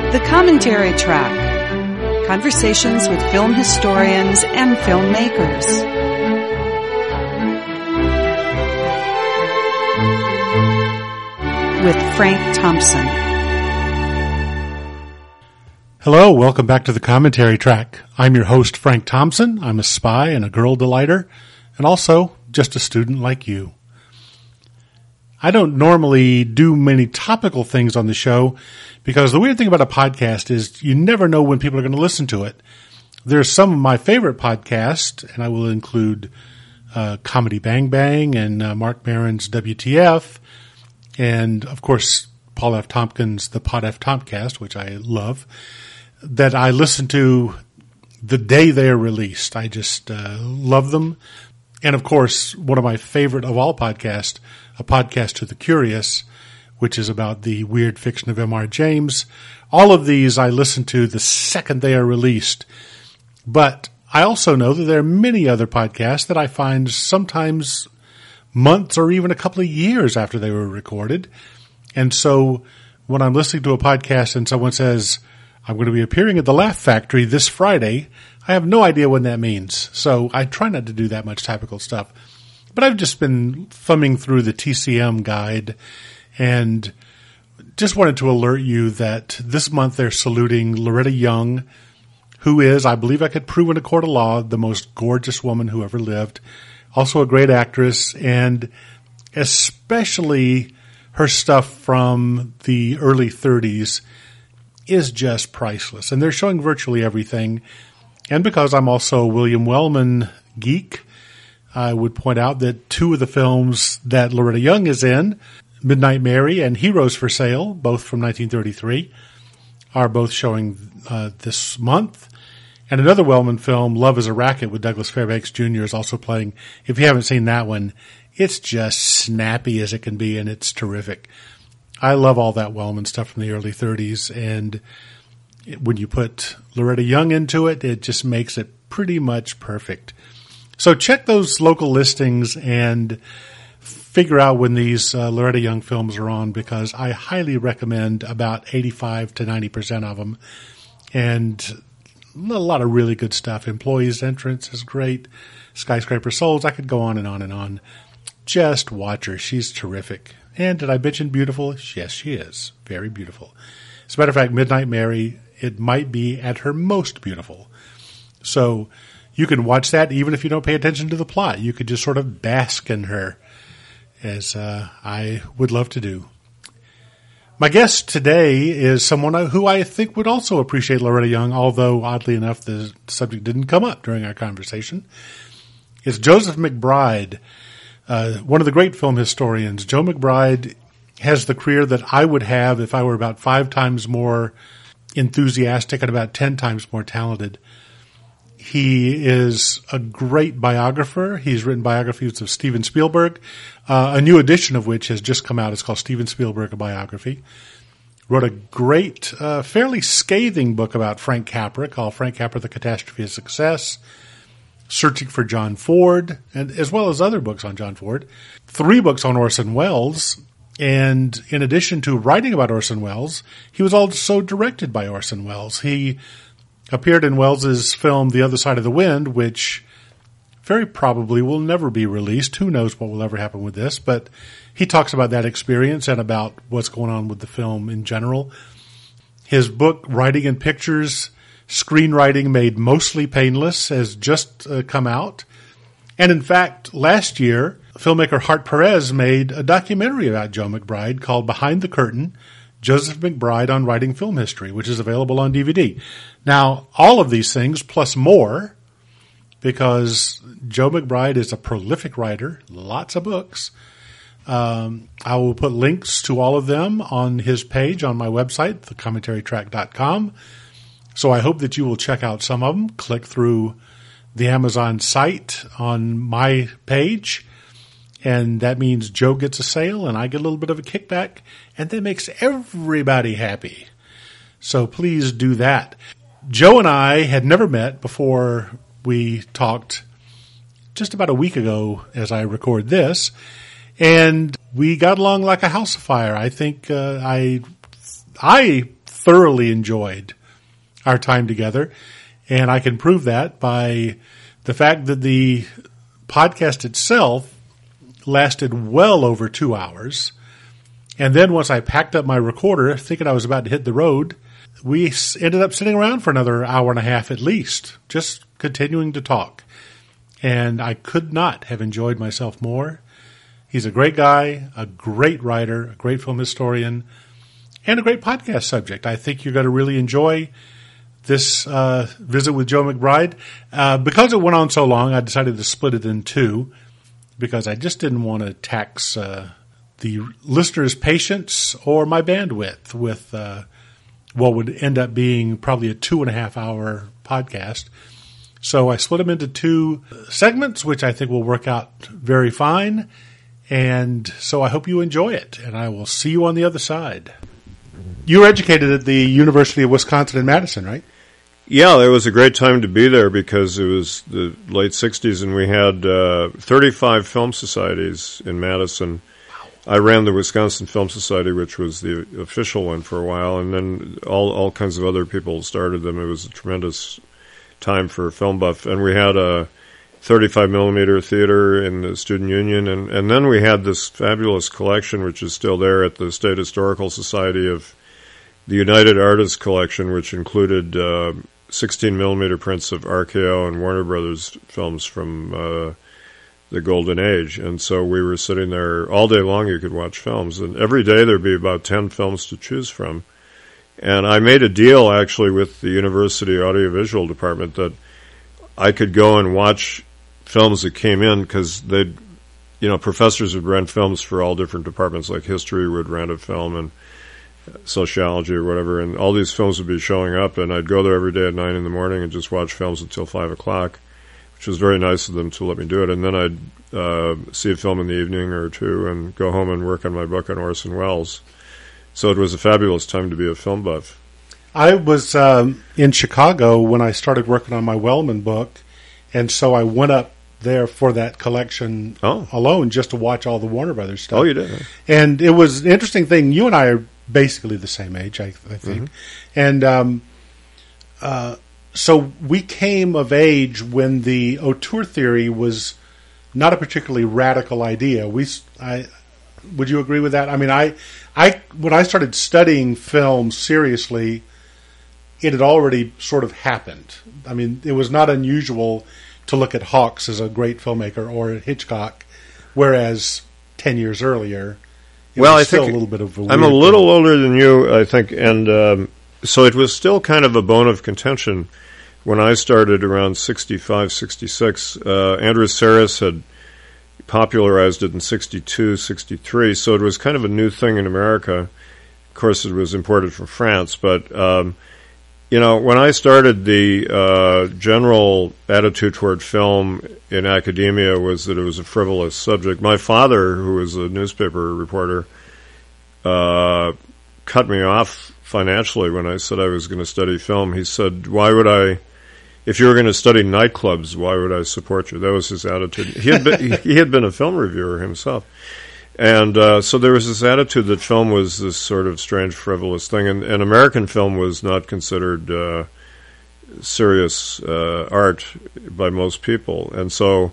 The Commentary Track. Conversations with film historians and filmmakers. With Frank Thompson. Hello, welcome back to The Commentary Track. I'm your host, Frank Thompson. I'm a spy and a girl delighter, and also just a student like you. I don't normally do many topical things on the show because the weird thing about a podcast is you never know when people are going to listen to it. There's some of my favorite podcasts, and I will include Comedy Bang Bang and Mark Maron's WTF, and of course Paul F. Tompkins' The Pod F. Tompcast, which I love, that I listen to the day they are released. I just love them. And of course, one of my favorite of all podcasts, A Podcast to the Curious, which is about the weird fiction of M.R. James. All of these I listen to the second they are released. But I also know that there are many other podcasts that I find sometimes months or even a couple of years after they were recorded. And so when I'm listening to a podcast and someone says, I'm going to be appearing at the Laugh Factory this Friday, I have no idea what that means. So I try not to do that much topical stuff. But I've just been thumbing through the TCM guide and just wanted to alert you that this month they're saluting Loretta Young, who is, I believe I could prove in a court of law, the most gorgeous woman who ever lived. Also a great actress, and especially her stuff from the early 30s is just priceless. And they're showing virtually everything. And because I'm also a William Wellman geek, I would point out that two of the films that Loretta Young is in, Midnight Mary and Heroes for Sale, both from 1933, are both showing this month. And another Wellman film, Love is a Racket with Douglas Fairbanks Jr. is also playing. If you haven't seen that one, it's just snappy as it can be, and it's terrific. I love all that Wellman stuff from the early 30s, and when you put Loretta Young into it, it just makes it pretty much perfect. So check those local listings and figure out when these Loretta Young films are on, because I highly recommend about 85 to 90% of them. And a lot of really good stuff. Employee's Entrance is great. Skyscraper Souls, I could go on and on and on. Just watch her. She's terrific. And did I mention beautiful? Yes, she is. Very beautiful. As a matter of fact, Midnight Mary, it might be at her most beautiful. So you can watch that even if you don't pay attention to the plot. You could just sort of bask in her, as I would love to do. My guest today is someone who I think would also appreciate Loretta Young, although oddly enough the subject didn't come up during our conversation. It's Joseph McBride, one of the great film historians. Joe McBride has the career that I would have if I were about 5 times more enthusiastic and about 10 times more talented. He is a great biographer. He's written biographies of Steven Spielberg, a new edition of which has just come out. It's called Steven Spielberg, a Biography. Wrote a great, fairly scathing book about Frank Capra called Frank Capra, The Catastrophe of Success, Searching for John Ford, and as well as other books on John Ford. 3 books on Orson Welles. And in addition to writing about Orson Welles, he was also directed by Orson Welles. He appeared in Welles's film The Other Side of the Wind, which very probably will never be released. Who knows what will ever happen with this, but he talks about that experience and about what's going on with the film in general. His book, Writing in Pictures, Screenwriting Made Mostly Painless, has just come out. And in fact, last year, filmmaker Hart Perez made a documentary about Joe McBride called Behind the Curtain, Joseph McBride on Writing Film History, which is available on DVD. Now, all of these things, plus more, because Joe McBride is a prolific writer, lots of books. I will put links to all of them on his page on my website, thecommentarytrack.com. So I hope that you will check out some of them. Click through the Amazon site on my page, and that means Joe gets a sale and I get a little bit of a kickback, and that makes everybody happy. So please do that. Joe and I had never met before we talked just about a week ago as I record this, and we got along like a house of fire. I think I thoroughly enjoyed our time together. And I can prove that by the fact that the podcast itself lasted well over 2 hours. And then once I packed up my recorder, thinking I was about to hit the road, we ended up sitting around for another hour and a half at least, just continuing to talk. And I could not have enjoyed myself more. He's a great guy, a great writer, a great film historian, and a great podcast subject. I think you're going to really enjoy this visit with Joe McBride. Because it went on so long, I decided to split it in two because I just didn't want to tax the listeners' patience or my bandwidth with what would end up being probably a 2.5-hour podcast. So I split them into two segments, which I think will work out very fine. And so I hope you enjoy it, and I will see you on the other side. You were educated at the University of Wisconsin in Madison, right? Yeah, it was a great time to be there because it was the late 60s, and we had 35 film societies in Madison. I ran the Wisconsin Film Society, which was the official one for a while, and then all kinds of other people started them. It was a tremendous time for film buff. And we had a 35mm theater in the Student Union, and then we had this fabulous collection, which is still there at the State Historical Society, of the United Artists Collection, which included 16mm prints of RKO and Warner Brothers films from the Golden Age. And so we were sitting there all day long. You could watch films, and every day there'd be about 10 films to choose from. And I made a deal actually with the University Audiovisual Department that I could go and watch films that came in, because they'd, professors would rent films for all different departments, like history would rent a film and sociology or whatever, and all these films would be showing up, and I'd go there every day at 9 in the morning and just watch films until 5 o'clock. Which was very nice of them to let me do it. And then I'd see a film in the evening or two and go home and work on my book on Orson Welles. So it was a fabulous time to be a film buff. I was in Chicago when I started working on my Wellman book, and so I went up there for that collection alone just to watch all the Warner Brothers stuff. Oh, you did? Huh? And it was an interesting thing. You and I are basically the same age, I think. Mm-hmm. And so we came of age when the auteur theory was not a particularly radical idea. Would you agree with that? I mean, when I started studying film seriously, it had already sort of happened. I mean, it was not unusual to look at Hawks as a great filmmaker or Hitchcock, whereas 10 years earlier, it was still a little bit of a weird I'm a little older than you, I think, and so it was still kind of a bone of contention. When I started around 65, 66, Andrew Sarris had popularized it in 62, 63, so it was kind of a new thing in America. Of course, it was imported from France, but, when I started, the general attitude toward film in academia was that it was a frivolous subject. My father, who was a newspaper reporter, cut me off financially when I said I was going to study film. He said, if you were going to study nightclubs, why would I support you? That was his attitude. He had been a film reviewer himself. And so there was this attitude that film was this sort of strange, frivolous thing. And American film was not considered serious art by most people. And so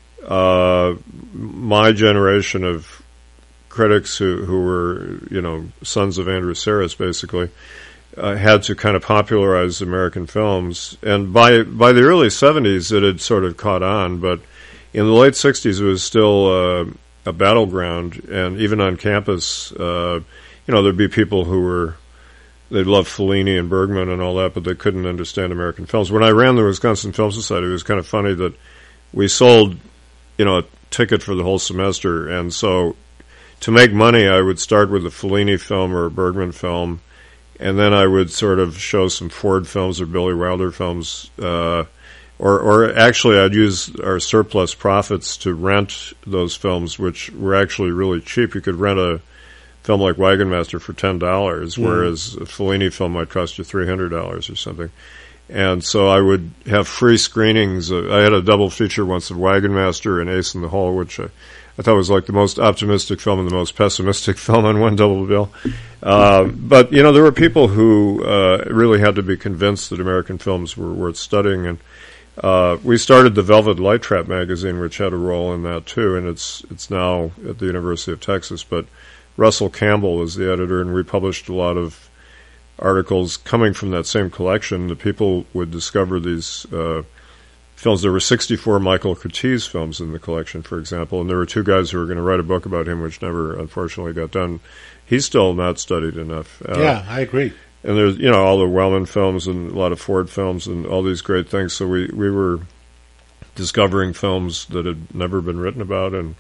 my generation of critics who were, sons of Andrew Sarris, basically, had to kind of popularize American films. And by the early 70s, it had sort of caught on, but in the late 60s, it was still a battleground. And even on campus, there'd be people they loved Fellini and Bergman and all that, but they couldn't understand American films. When I ran the Wisconsin Film Society, it was kind of funny that we sold, a ticket for the whole semester. And so to make money, I would start with a Fellini film or a Bergman film, and then I would sort of show some Ford films or Billy Wilder films, or actually I'd use our surplus profits to rent those films, which were actually really cheap. You could rent a film like Wagon Master for $10, whereas a Fellini film might cost you $300 or something. And so I would have free screenings. I had a double feature once of Wagon Master and Ace in the Hole, which I thought it was like the most optimistic film and the most pessimistic film on one double bill. But, you know, there were people who really had to be convinced that American films were worth studying. And we started the Velvet Light Trap magazine, which had a role in that, too. And it's now at the University of Texas. But Russell Campbell was the editor, and we published a lot of articles coming from that same collection. The people would discover these films. There were 64 Michael Curtiz films in the collection, for example, and there were two guys who were going to write a book about him, which never, unfortunately, got done. He's still not studied enough. Yeah, I agree. And there's, you know, all the Wellman films and a lot of Ford films and all these great things. So we were discovering films that had never been written about, and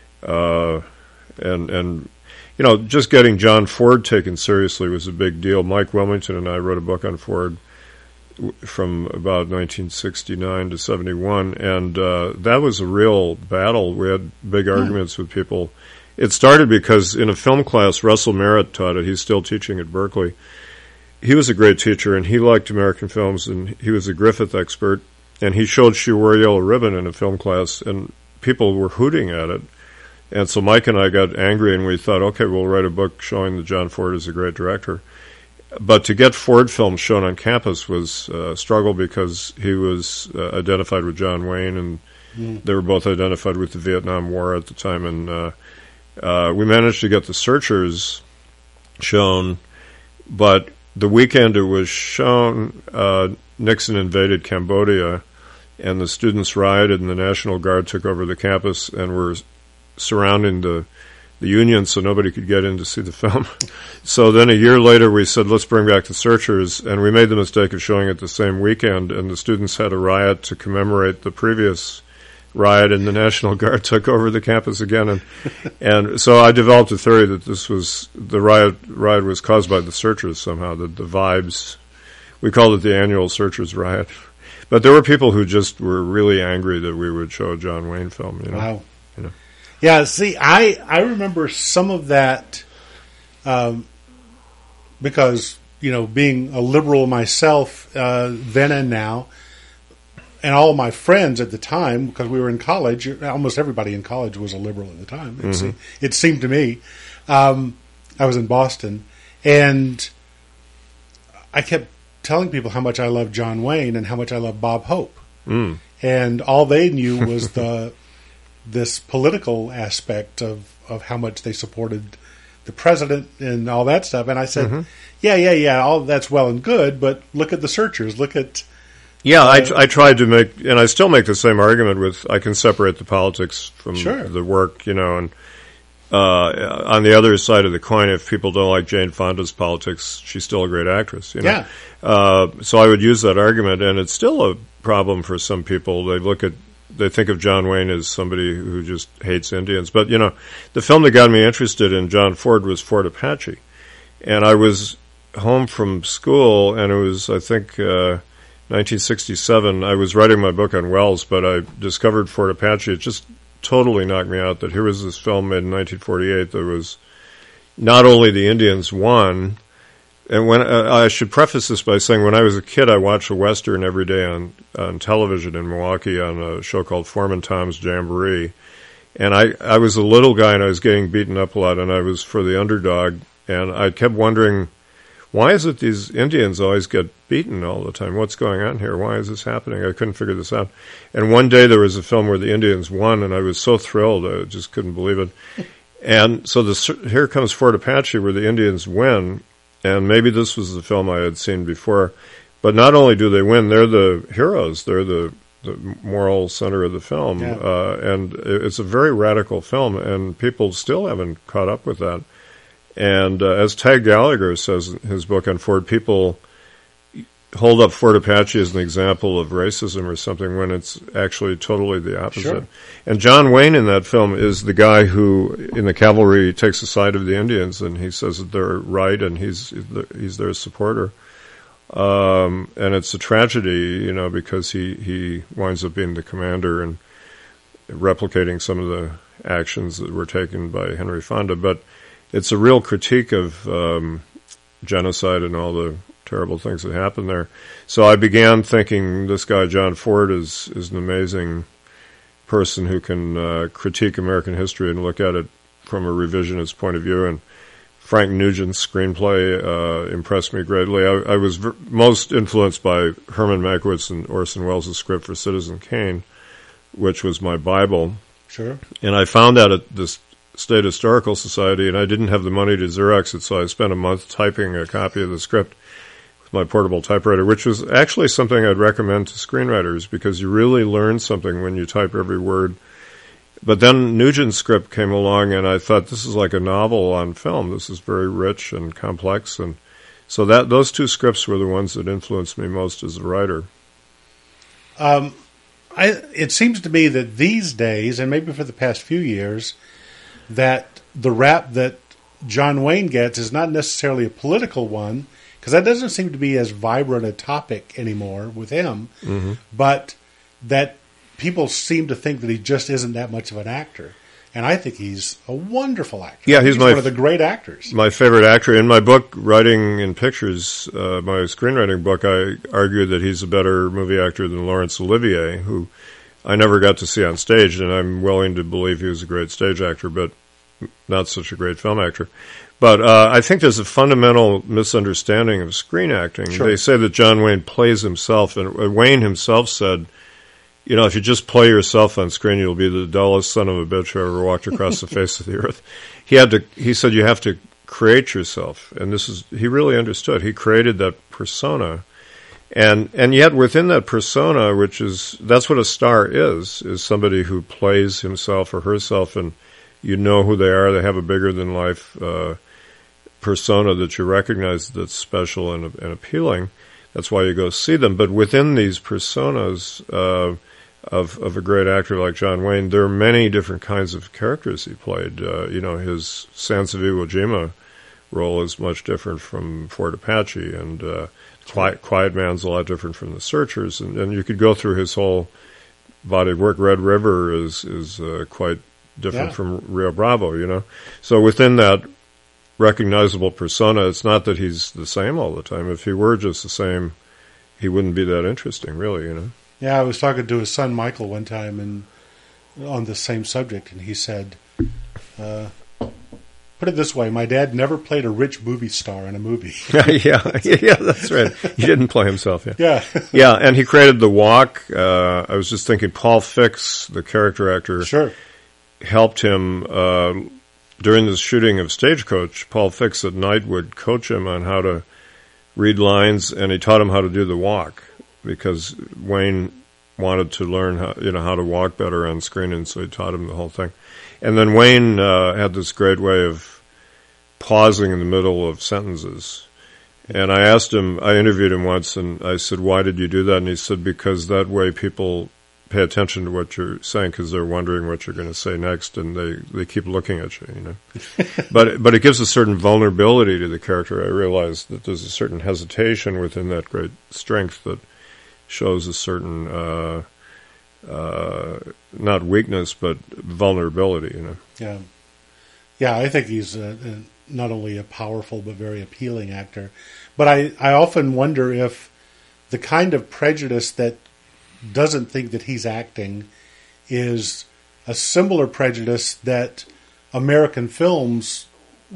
you know, just getting John Ford taken seriously was a big deal. Mike Wilmington and I wrote a book on Ford from about 1969 to 71, and that was a real battle. We had big arguments with people. It started because in a film class, Russell Merritt taught it. He's still teaching at Berkeley. He was a great teacher, and he liked American films, and he was a Griffith expert, and he showed She Wore a Yellow Ribbon in a film class, and people were hooting at it. And so Mike and I got angry, and we thought, okay, we'll write a book showing that John Ford is a great director. But to get Ford films shown on campus was a struggle because he was identified with John Wayne, and they were both identified with the Vietnam War at the time. And we managed to get The Searchers shown, but the weekend it was shown, Nixon invaded Cambodia, and the students rioted, and the National Guard took over the campus and were surrounding the Union, so nobody could get in to see the film. So then a year later we said, let's bring back The Searchers, and we made the mistake of showing it the same weekend, and the students had a riot to commemorate the previous riot, and the National Guard took over the campus again. And so I developed a theory that this was, the riot was caused by The Searchers somehow, that the vibes, we called it the annual Searchers riot. But there were people who just were really angry that we would show a John Wayne film, you know. Wow. You know. Yeah, see, I remember some of that because, you know, being a liberal myself then and now, and all my friends at the time, because we were in college, almost everybody in college was a liberal at the time, it seemed to me. I was in Boston, and I kept telling people how much I loved John Wayne and how much I loved Bob Hope. And all they knew was this political aspect of how much they supported the president and all that stuff. And I said, yeah, all that's well and good, but look at The Searchers. Look at... Yeah, I tried to make, and I still make the same argument with, I can separate the politics from the work, you know, and on the other side of the coin, if people don't like Jane Fonda's politics, she's still a great actress, you know. Yeah. So I would use that argument, and it's still a problem for some people. They think of John Wayne as somebody who just hates Indians. But, you know, the film that got me interested in John Ford was Fort Apache. And I was home from school, and it was, I think, 1967. I was writing my book on Wells, but I discovered Fort Apache. It just totally knocked me out that here was this film made in 1948 that was not only the Indians won, and when I should preface this by saying when I was a kid, I watched a Western every day on television in Milwaukee on a show called Foreman Tom's Jamboree. And I was a little guy, and I was getting beaten up a lot, and I was for the underdog. And I kept wondering, why is it these Indians always get beaten all the time? What's going on here? Why is this happening? I couldn't figure this out. And one day there was a film where the Indians won, and I was so thrilled. I just couldn't believe it. And so here comes Fort Apache, where the Indians win. And maybe this was the film I had seen before. But not only do they win, they're the heroes. They're the moral center of the film. Yeah. And it's a very radical film, and people still haven't caught up with that. And as Tag Gallagher says in his book on Ford, people hold up Fort Apache as an example of racism or something when it's actually totally the opposite. Sure. And John Wayne in that film is the guy who, in the cavalry, takes the side of the Indians, and he says that they're right, and he's their supporter. And it's a tragedy, you know, because he winds up being the commander and replicating some of the actions that were taken by Henry Fonda. But it's a real critique of genocide and all the terrible things that happened there. So I began thinking this guy, John Ford, is an amazing person who can critique American history and look at it from a revisionist point of view. And Frank Nugent's screenplay impressed me greatly. I was most influenced by Herman Mankiewicz and Orson Welles' script for Citizen Kane, which was my Bible. Sure. And I found that at the State Historical Society, and I didn't have the money to Xerox it, so I spent a month typing a copy of the script with my portable typewriter, which was actually something I'd recommend to screenwriters because you really learn something when you type every word. But then Nugent's script came along, and I thought, this is like a novel on film. This is very rich and complex. And so those two scripts were the ones that influenced me most as a writer. It seems to me that these days, and maybe for the past few years, that the rap that John Wayne gets is not necessarily a political one, because that doesn't seem to be as vibrant a topic anymore with him, but that people seem to think that he just isn't that much of an actor. And I think he's a wonderful actor. Yeah, he's one of the great actors. My favorite actor. In my book, Writing in Pictures, my screenwriting book, I argued that he's a better movie actor than Laurence Olivier, who I never got to see on stage, and I'm willing to believe he was a great stage actor, but not such a great film actor. But I think there's a fundamental misunderstanding of screen acting. Sure. They say that John Wayne plays himself, and Wayne himself said, you know, if you just play yourself on screen, you'll be the dullest son of a bitch who ever walked across the face of the earth. He said you have to create yourself, and he really understood. He created that persona, and yet within that persona, that's what a star is somebody who plays himself or herself, and you know who they are. They have a bigger than life persona that you recognize that's special and appealing. That's why you go see them. But within these personas of a great actor like John Wayne, there are many different kinds of characters he played. His Sans Iwo Jima role is much different from Fort Apache, and Quiet Man's a lot different from The Searchers, and you could go through his whole body of work. Red River is quite different from Rio Bravo, you know. So within that recognizable persona, it's not that he's the same all the time. If he were just the same, he wouldn't be that interesting, really, you know. Yeah, I was talking to his son Michael one time on the same subject, and he said, put it this way, my dad never played a rich movie star in a movie. yeah, that's right. He didn't play himself, Yeah. Yeah, and he created The Walk. I was just thinking Paul Fix, the character actor, Sure. helped him during the shooting of Stagecoach. Paul Fix at night would coach him on how to read lines, and he taught him how to do the walk, because Wayne wanted to learn how to walk better on screen, and so he taught him the whole thing. And then Wayne had this great way of pausing in the middle of sentences. And I interviewed him once, and I said, why did you do that? And he said, because that way people pay attention to what you're saying, because they're wondering what you're going to say next, and they keep looking at you, you know. But it gives a certain vulnerability to the character. I realized that there's a certain hesitation within that great strength that shows a certain not weakness, but vulnerability, you know. Yeah, I think he's not only a powerful but very appealing actor. But I often wonder if the kind of prejudice that doesn't think that he's acting is a similar prejudice that American films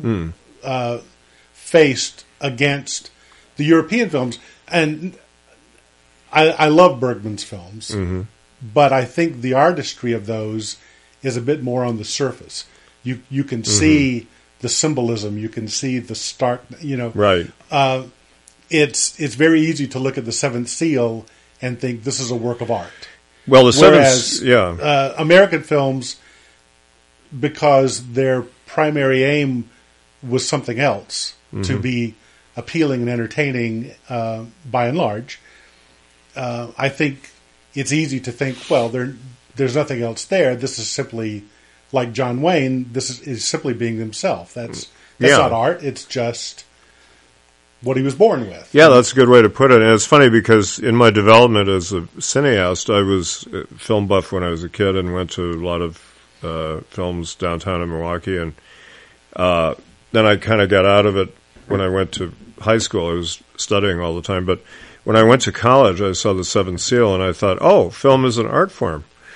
faced against the European films. And I love Bergman's films, but I think the artistry of those is a bit more on the surface. You can see the symbolism, you can see the stark, you know. Right. It's very easy to look at The Seventh Seal and think this is a work of art. Well, Whereas American films, because their primary aim was something else, to be appealing and entertaining by and large, I think it's easy to think, well, there's nothing else there. This is simply, like John Wayne, this is simply being himself. That's not art. It's just what he was born with. Yeah, that's a good way to put it. And it's funny because in my development as a cineast, I was a film buff when I was a kid and went to a lot of films downtown in Milwaukee. And then I kind of got out of it when I went to high school. I was studying all the time. But when I went to college, I saw The Seventh Seal, and I thought, oh, film is an art form.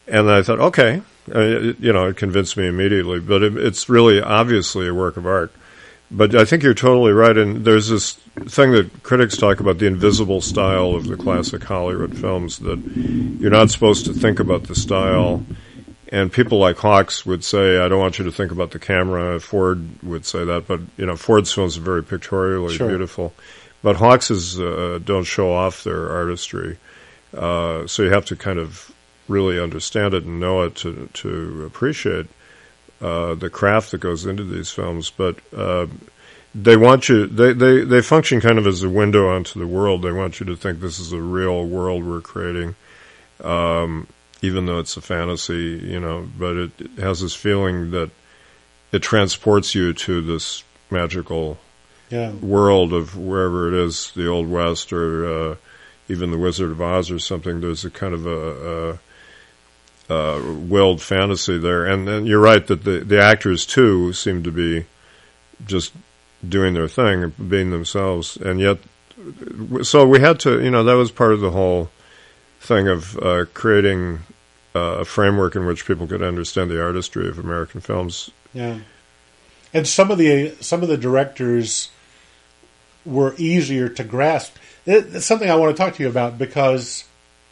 And I thought, okay, it convinced me immediately. But it's really obviously a work of art. But I think you're totally right. And there's this thing that critics talk about, the invisible style of the classic Hollywood films, that you're not supposed to think about the style. And people like Hawks would say, I don't want you to think about the camera. Ford would say that. But, Ford's films are very pictorially beautiful. But Hawks's don't show off their artistry. So you have to kind of really understand it and know it to appreciate the craft that goes into these films. But they want you, they function kind of as a window onto the world. They want you to think this is a real world we're creating, even though it's a fantasy, but it has this feeling that it transports you to this magical world of wherever it is, the Old West or even the Wizard of Oz or something. There's a kind of a willed fantasy there. And you're right that the actors, too, seem to be just doing their thing, being themselves. And yet, so we had to, that was part of the whole thing of creating a framework in which people could understand the artistry of American films. Yeah. And some of the directors were easier to grasp. It's something I want to talk to you about because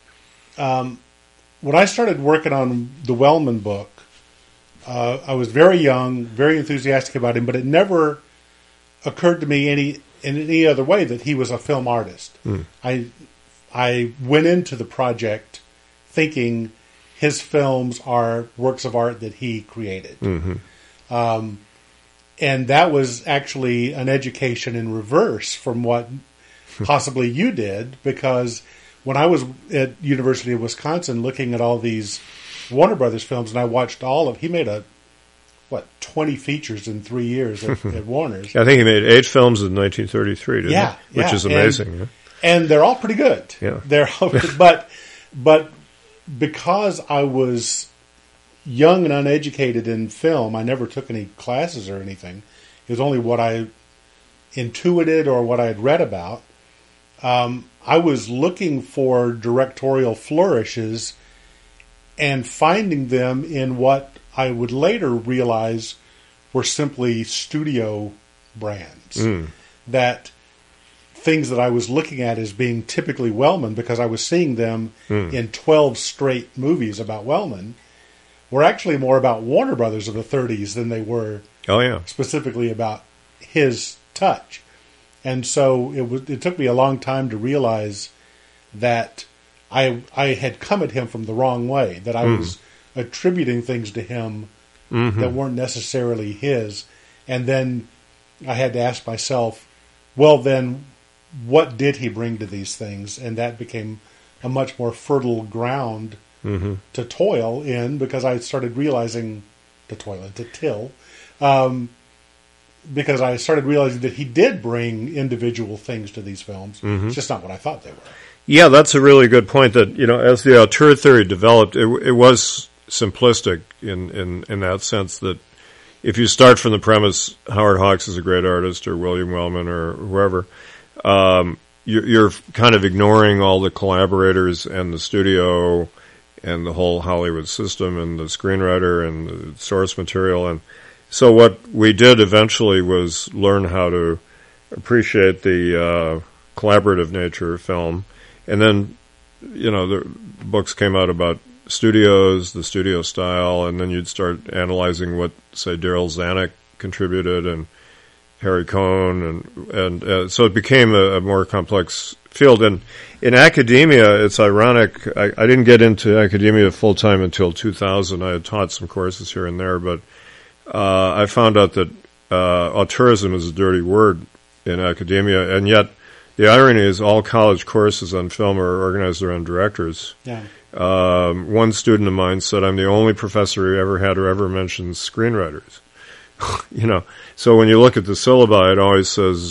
when I started working on the Wellman book, I was very young, very enthusiastic about him, but it never occurred to me in any other way that he was a film artist. I went into the project thinking his films are works of art that he created. Mm-hmm. And that was actually an education in reverse from what possibly you did, because when I was at University of Wisconsin looking at all these Warner Brothers films, and I watched he made 20 features in 3 years at Warner's. I think he made 8 films in 1933, didn't he? Which is amazing. And they're all pretty good. Yeah. But because I was young and uneducated in film, I never took any classes or anything. It was only what I intuited or what I had read about. I was looking for directorial flourishes and finding them in what I would later realize were simply studio brands. That things that I was looking at as being typically Wellman, because I was seeing them in 12 straight movies about Wellman, were actually more about Warner Brothers of the 30s than they were specifically about his touch. And so it took me a long time to realize that I had come at him from the wrong way, that I was attributing things to him that weren't necessarily his. And then I had to ask myself, well, then what did he bring to these things? And that became a much more fertile ground to toil in, because I started realizing, because I started realizing that he did bring individual things to these films. It's just not what I thought they were. Yeah, that's a really good point. That as the auteur theory developed, it was simplistic in that sense that if you start from the premise Howard Hawks is a great artist, or William Wellman, or whoever, you're kind of ignoring all the collaborators and the studio and the whole Hollywood system and the screenwriter and the source material. And so what we did eventually was learn how to appreciate the collaborative nature of film. And then, the books came out about studios, the studio style, and then you'd start analyzing what, say, Daryl Zanuck contributed and Harry Cohn, and so it became a more complex field. And in academia, it's ironic. I didn't get into academia full time until 2000. I had taught some courses here and there, but I found out that auteurism is a dirty word in academia, and yet the irony is all college courses on film are organized around directors. Yeah. One student of mine said, "I'm the only professor who ever had or ever mentioned screenwriters." So when you look at the syllabi, it always says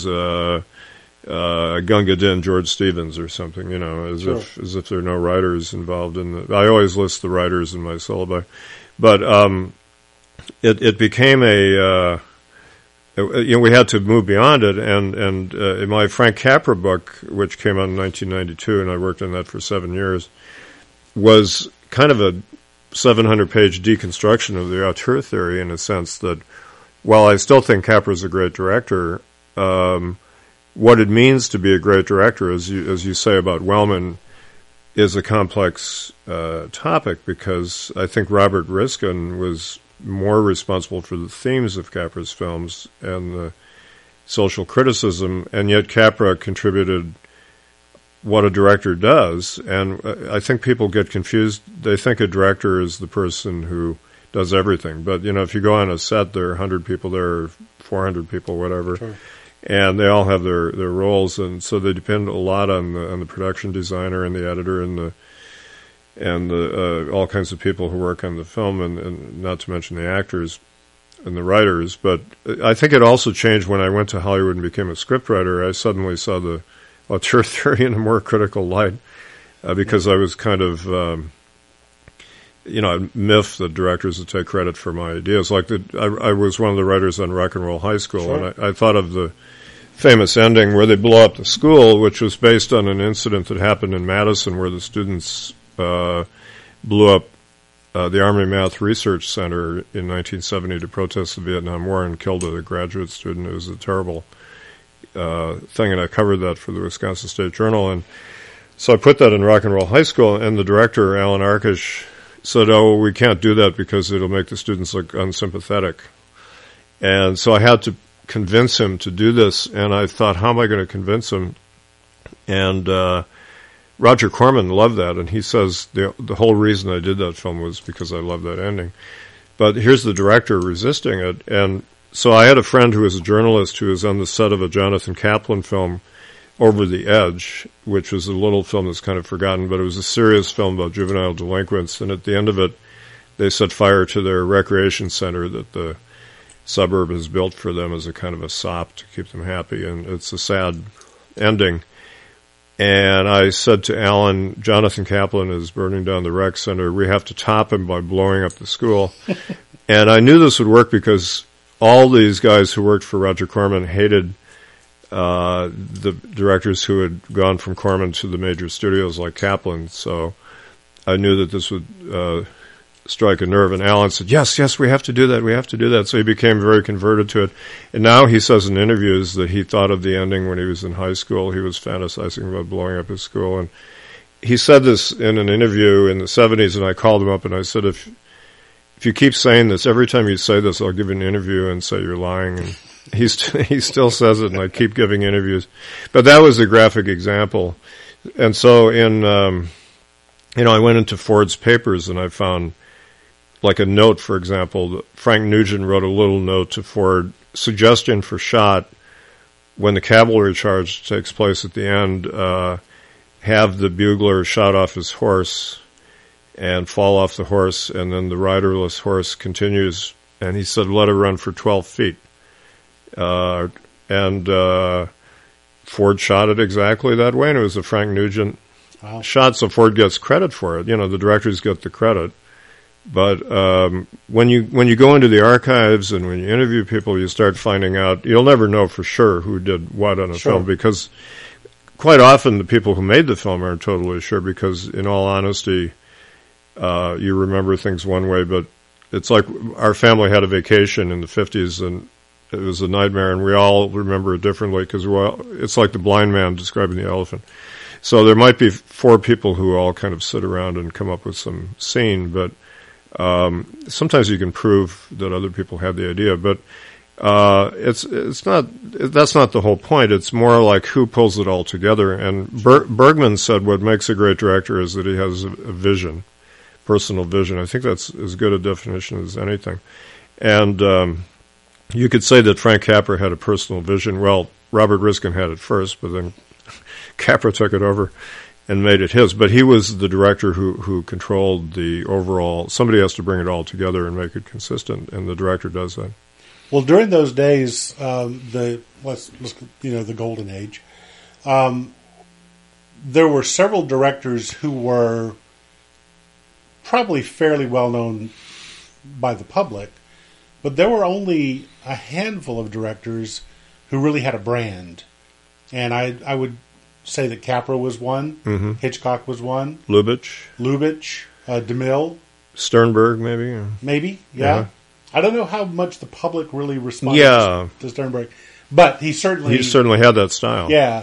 Gunga Din, George Stevens, or something. As if there are no writers involved in the. I always list the writers in my syllabi, but it became a. We had to move beyond it, and in my Frank Capra book, which came out in 1992, and I worked on that for 7 years, was kind of 700-page deconstruction of the auteur theory, in a sense that while I still think Capra's a great director, what it means to be a great director, as you say about Wellman, is a complex topic, because I think Robert Riskin was more responsible for the themes of Capra's films and the social criticism, and yet Capra contributed what a director does. And I think people get confused. They think a director is the person who does everything. But, if you go on a set, there are 100 people there, or 400 people, whatever. Sure. And they all have their roles, and so they depend a lot on the production designer and the editor and the all kinds of people who work on the film, and not to mention the actors and the writers. But I think it also changed when I went to Hollywood and became a scriptwriter. I suddenly saw the auteur theory in a more critical light, because I was kind of miffed that directors would take credit for my ideas. Like I was one of the writers on Rock and Roll High School, sure. And I thought of the famous ending where they blow up the school, which was based on an incident that happened in Madison where the students blew up the Army Math Research Center in 1970 to protest the Vietnam War and killed a graduate student. It was a terrible thing, and I covered that for the Wisconsin State Journal. And so I put that in Rock and Roll High School, and the director, Alan Arkish, said, we can't do that because it'll make the students look unsympathetic. And so I had to convince him to do this, and I thought, how am I going to convince him? And Roger Corman loved that, and he says the whole reason I did that film was because I loved that ending. But here's the director resisting it, and so I had a friend who was a journalist who was on the set of a Jonathan Kaplan film, Over the Edge, which was a little film that's kind of forgotten, but it was a serious film about juvenile delinquents, and at the end of it, they set fire to their recreation center that the suburb has built for them as a kind of a sop to keep them happy, and it's a sad ending. And I said to Alan, Jonathan Kaplan is burning down the rec center. We have to top him by blowing up the school. And I knew this would work because all these guys who worked for Roger Corman hated the directors who had gone from Corman to the major studios like Kaplan. So I knew that this would strike a nerve. And Alan said, yes, we have to do that. So he became very converted to it. And now he says in interviews that he thought of the ending when he was in high school. He was fantasizing about blowing up his school. And he said this in an interview in the 70s, and I called him up and I said, if you keep saying this, every time you say this, I'll give you an interview and say you're lying. And he still says it, and I keep giving interviews. But that was a graphic example. And so I went into Ford's papers and I found like a note, for example. Frank Nugent wrote a little note to Ford, suggestion for shot when the cavalry charge takes place at the end, have the bugler shot off his horse and fall off the horse, and then the riderless horse continues, and he said, let it run for 12 feet. And Ford shot it exactly that way, and it was a Frank Nugent shot, so Ford gets credit for it. The directors get the credit. But when you go into the archives and when you interview people, you start finding out, you'll never know for sure who did what on a film, because quite often the people who made the film aren't totally sure, because in all honesty, you remember things one way, but it's like our family had a vacation in the 50s and it was a nightmare, and we all remember it differently because it's like the blind man describing the elephant. So there might be 4 people who all kind of sit around and come up with some scene, but sometimes you can prove that other people had the idea, but it's not. That's not the whole point. It's more like who pulls it all together. And Bergman said what makes a great director is that he has a vision, personal vision. I think that's as good a definition as anything. And you could say that Frank Capra had a personal vision. Well, Robert Riskin had it first, but then Capra took it over and made it his. But he was the director who controlled the overall. Somebody has to bring it all together and make it consistent, and the director does that. Well, during those days, the golden age, there were several directors who were probably fairly well known by the public, but there were only a handful of directors who really had a brand. And I would say that Capra was one, Hitchcock was one, Lubitsch, DeMille, Sternberg, maybe. Maybe, yeah. Yeah. I don't know how much the public really responded Yeah. to Sternberg, but he certainly had that style. Yeah.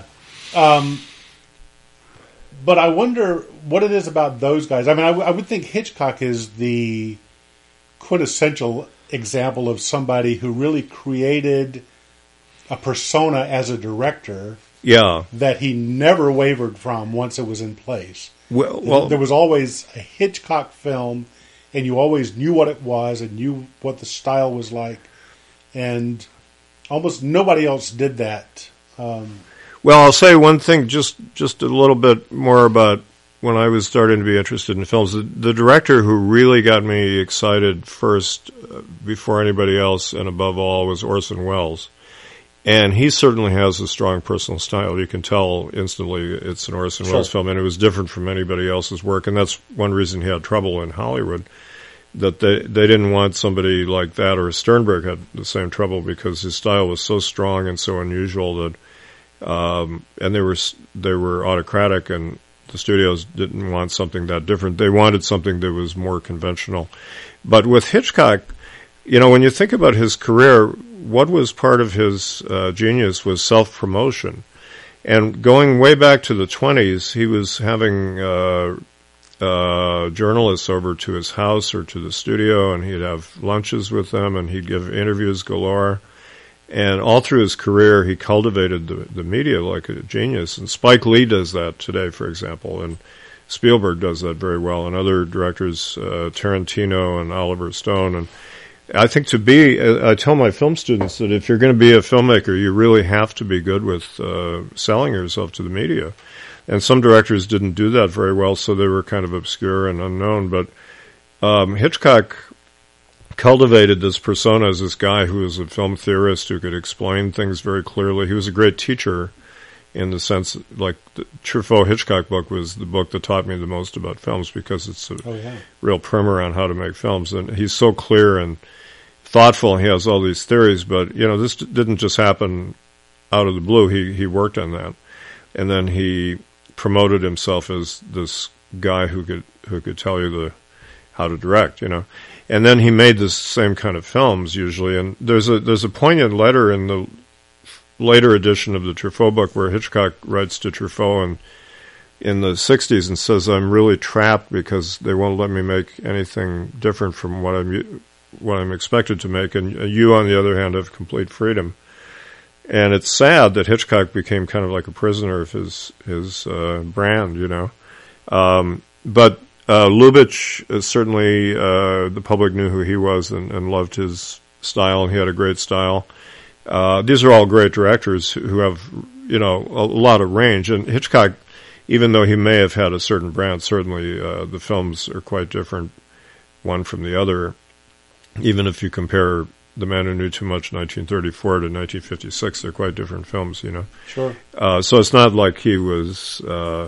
But I wonder what it is about those guys. I mean, I would think Hitchcock is the quintessential example of somebody who really created a persona as a director that he never wavered from once it was in place. Well, there was always a Hitchcock film, and you always knew what it was and knew what the style was like. And almost nobody else did that. Well, I'll say one thing, just a little bit more about when I was starting to be interested in films. The director who really got me excited first, before anybody else, and above all, was Orson Welles. And he certainly has a strong personal style. You can tell instantly it's an Orson Welles film, and it was different from anybody else's work. And that's one reason he had trouble in Hollywood, that they didn't want somebody like that, or Sternberg had the same trouble because his style was so strong and so unusual that, and they were autocratic, and the studios didn't want something that different. They wanted something that was more conventional. But with Hitchcock, when you think about his career, what was part of his genius was self-promotion. And going way back to the 20s, he was having journalists over to his house or to the studio, and he'd have lunches with them, and he'd give interviews galore. And all through his career, he cultivated the media like a genius. And Spike Lee does that today, for example, and Spielberg does that very well, and other directors, Tarantino and Oliver Stone. And I think I tell my film students that if you're going to be a filmmaker, you really have to be good with selling yourself to the media. And some directors didn't do that very well, so they were kind of obscure and unknown. But Hitchcock cultivated this persona as this guy who was a film theorist who could explain things very clearly. He was a great teacher in the sense, like the Truffaut-Hitchcock book was the book that taught me the most about films because it's a real primer on how to make films. And he's so clear and thoughtful, and he has all these theories, but, this didn't just happen out of the blue. He worked on that. And then he promoted himself as this guy who could tell you how to direct, And then he made the same kind of films usually. And there's a poignant letter in the later edition of the Truffaut book where Hitchcock writes to Truffaut in the 60s and says, "I'm really trapped because they won't let me make anything different from what I'm expected to make, and you, on the other hand, have complete freedom." And it's sad that Hitchcock became kind of like a prisoner of his brand, But Lubitsch, certainly the public knew who he was and loved his style, and he had a great style. These are all great directors who have, a lot of range. And Hitchcock, even though he may have had a certain brand, certainly the films are quite different one from the other. Even if you compare The Man Who Knew Too Much, 1934 to 1956, they're quite different films, Sure. So it's not like he was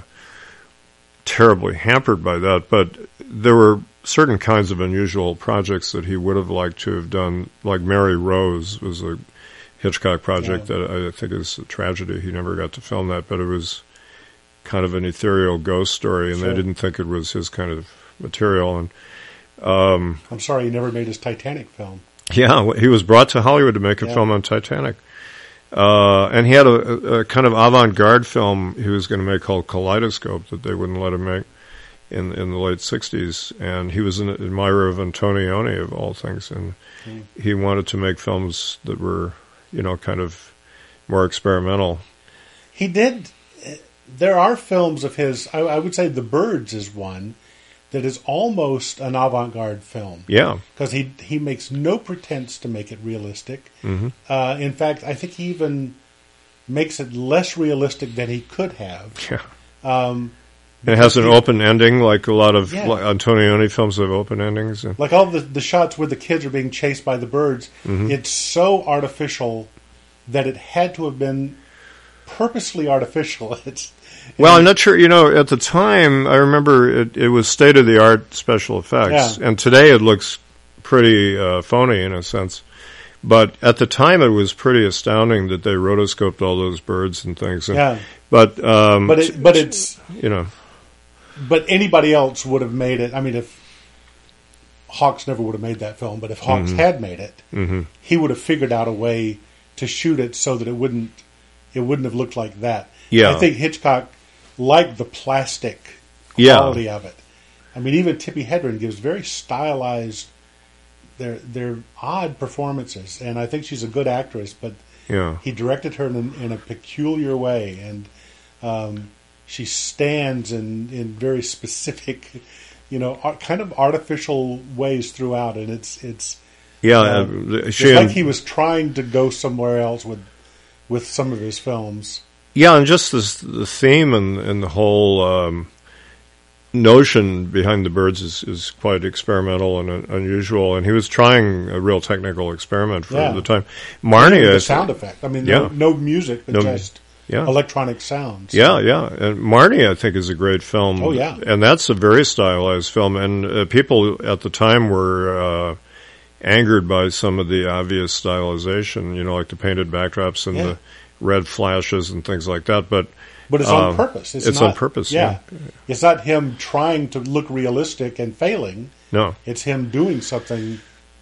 terribly hampered by that, but there were certain kinds of unusual projects that he would have liked to have done, like Mary Rose was a Hitchcock project that I think is a tragedy. He never got to film that, but it was kind of an ethereal ghost story, and they didn't think it was his kind of material. And I'm sorry he never made his Titanic film. Yeah, he was brought to Hollywood to make a film on Titanic. And he had a kind of avant-garde film he was going to make called Kaleidoscope that they wouldn't let him make in the late 60s. And he was an admirer of Antonioni, of all things. And he wanted to make films that were, kind of more experimental. He did. There are films of his, I would say The Birds is one, that is almost an avant-garde film. Yeah. Because he makes no pretense to make it realistic. Mm-hmm. In fact, I think he even makes it less realistic than he could have. Yeah. It has an open ending, like a lot of Antonioni films have open endings. Like all the shots where the kids are being chased by the birds, it's so artificial that it had to have been purposely artificial. Well, I'm not sure. At the time, I remember it was state-of-the-art special effects, and today it looks pretty phony in a sense. But at the time, it was pretty astounding that they rotoscoped all those birds and things. And, but it's But anybody else would have made it. I mean, Hawks never would have made that film, but if Hawks had made it, he would have figured out a way to shoot it so that it wouldn't have looked like that. Yeah. I think Hitchcock liked the plastic quality of it. I mean, even Tippi Hedren gives very stylized. They're odd performances, and I think she's a good actress. But he directed her in a peculiar way, and she stands in very specific, kind of artificial ways throughout, and it's like he was trying to go somewhere else with some of his films. Yeah, and just the theme and the whole notion behind the birds is quite experimental and unusual, and he was trying a real technical experiment for the time. Marnie, the sound effect. I mean, no music, but just electronic sounds. Yeah, and Marnie, I think, is a great film. Oh, yeah. And that's a very stylized film, and people at the time were angered by some of the obvious stylization, like the painted backdrops and the red flashes and things like that, but it's on purpose. It's on purpose. Yeah. It's not him trying to look realistic and failing. No, it's him doing something.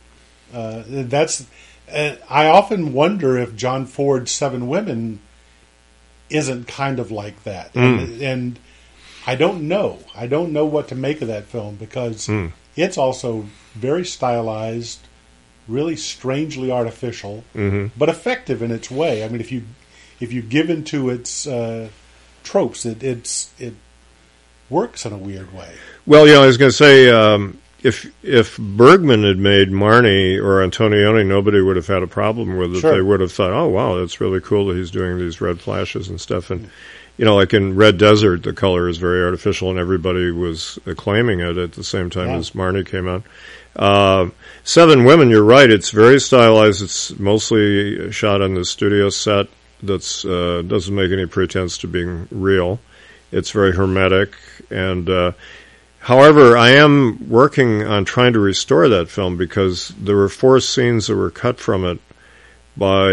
I often wonder if John Ford's Seven Women isn't kind of like that, and I don't know. I don't know what to make of that film because it's also very stylized, really strangely artificial, but effective in its way. I mean, if you give into its tropes, it works in a weird way. Well, I was going to say, if Bergman had made Marnie or Antonioni, nobody would have had a problem with it. Sure. They would have thought, oh, wow, that's really cool that he's doing these red flashes and stuff. And, like in Red Desert, the color is very artificial, and everybody was acclaiming it at the same time as Marnie came out. Seven Women, you're right, it's very stylized. It's mostly shot on the studio set that's doesn't make any pretense to being real. It's very hermetic, and however, I am working on trying to restore that film because there were 4 scenes that were cut from it by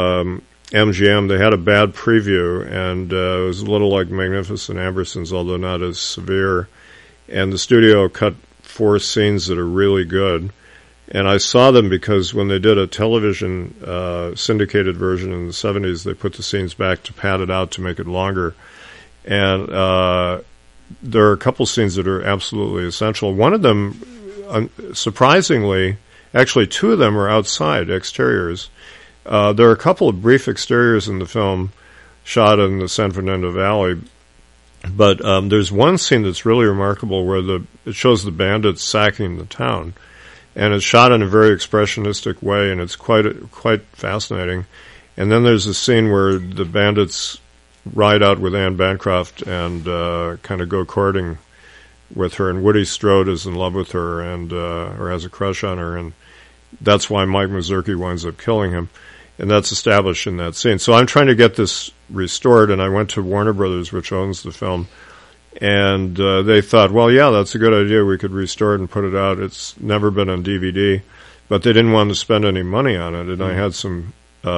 MGM. They had a bad preview, and it was a little like Magnificent Ambersons, although not as severe. And the studio cut 4 scenes that are really good. And I saw them because when they did a television syndicated version in the 70s, they put the scenes back to pad it out to make it longer. And there are a couple scenes that are absolutely essential. One of them, surprisingly, actually 2 of them are outside, exteriors. There are a couple of brief exteriors in the film shot in the San Fernando Valley. But there's one scene that's really remarkable where it shows the bandits sacking the town. And it's shot in a very expressionistic way, and it's quite fascinating. And then there's a scene where the bandits ride out with Anne Bancroft and kind of go courting with her, and Woody Strode is in love with her and or has a crush on her, and that's why Mike Mazurki winds up killing him. And that's established in that scene. So I'm trying to get this restored, and I went to Warner Brothers, which owns the film, and they thought, well, yeah, that's a good idea. We could restore it and put it out. It's never been on DVD, but they didn't want to spend any money on it. And I had some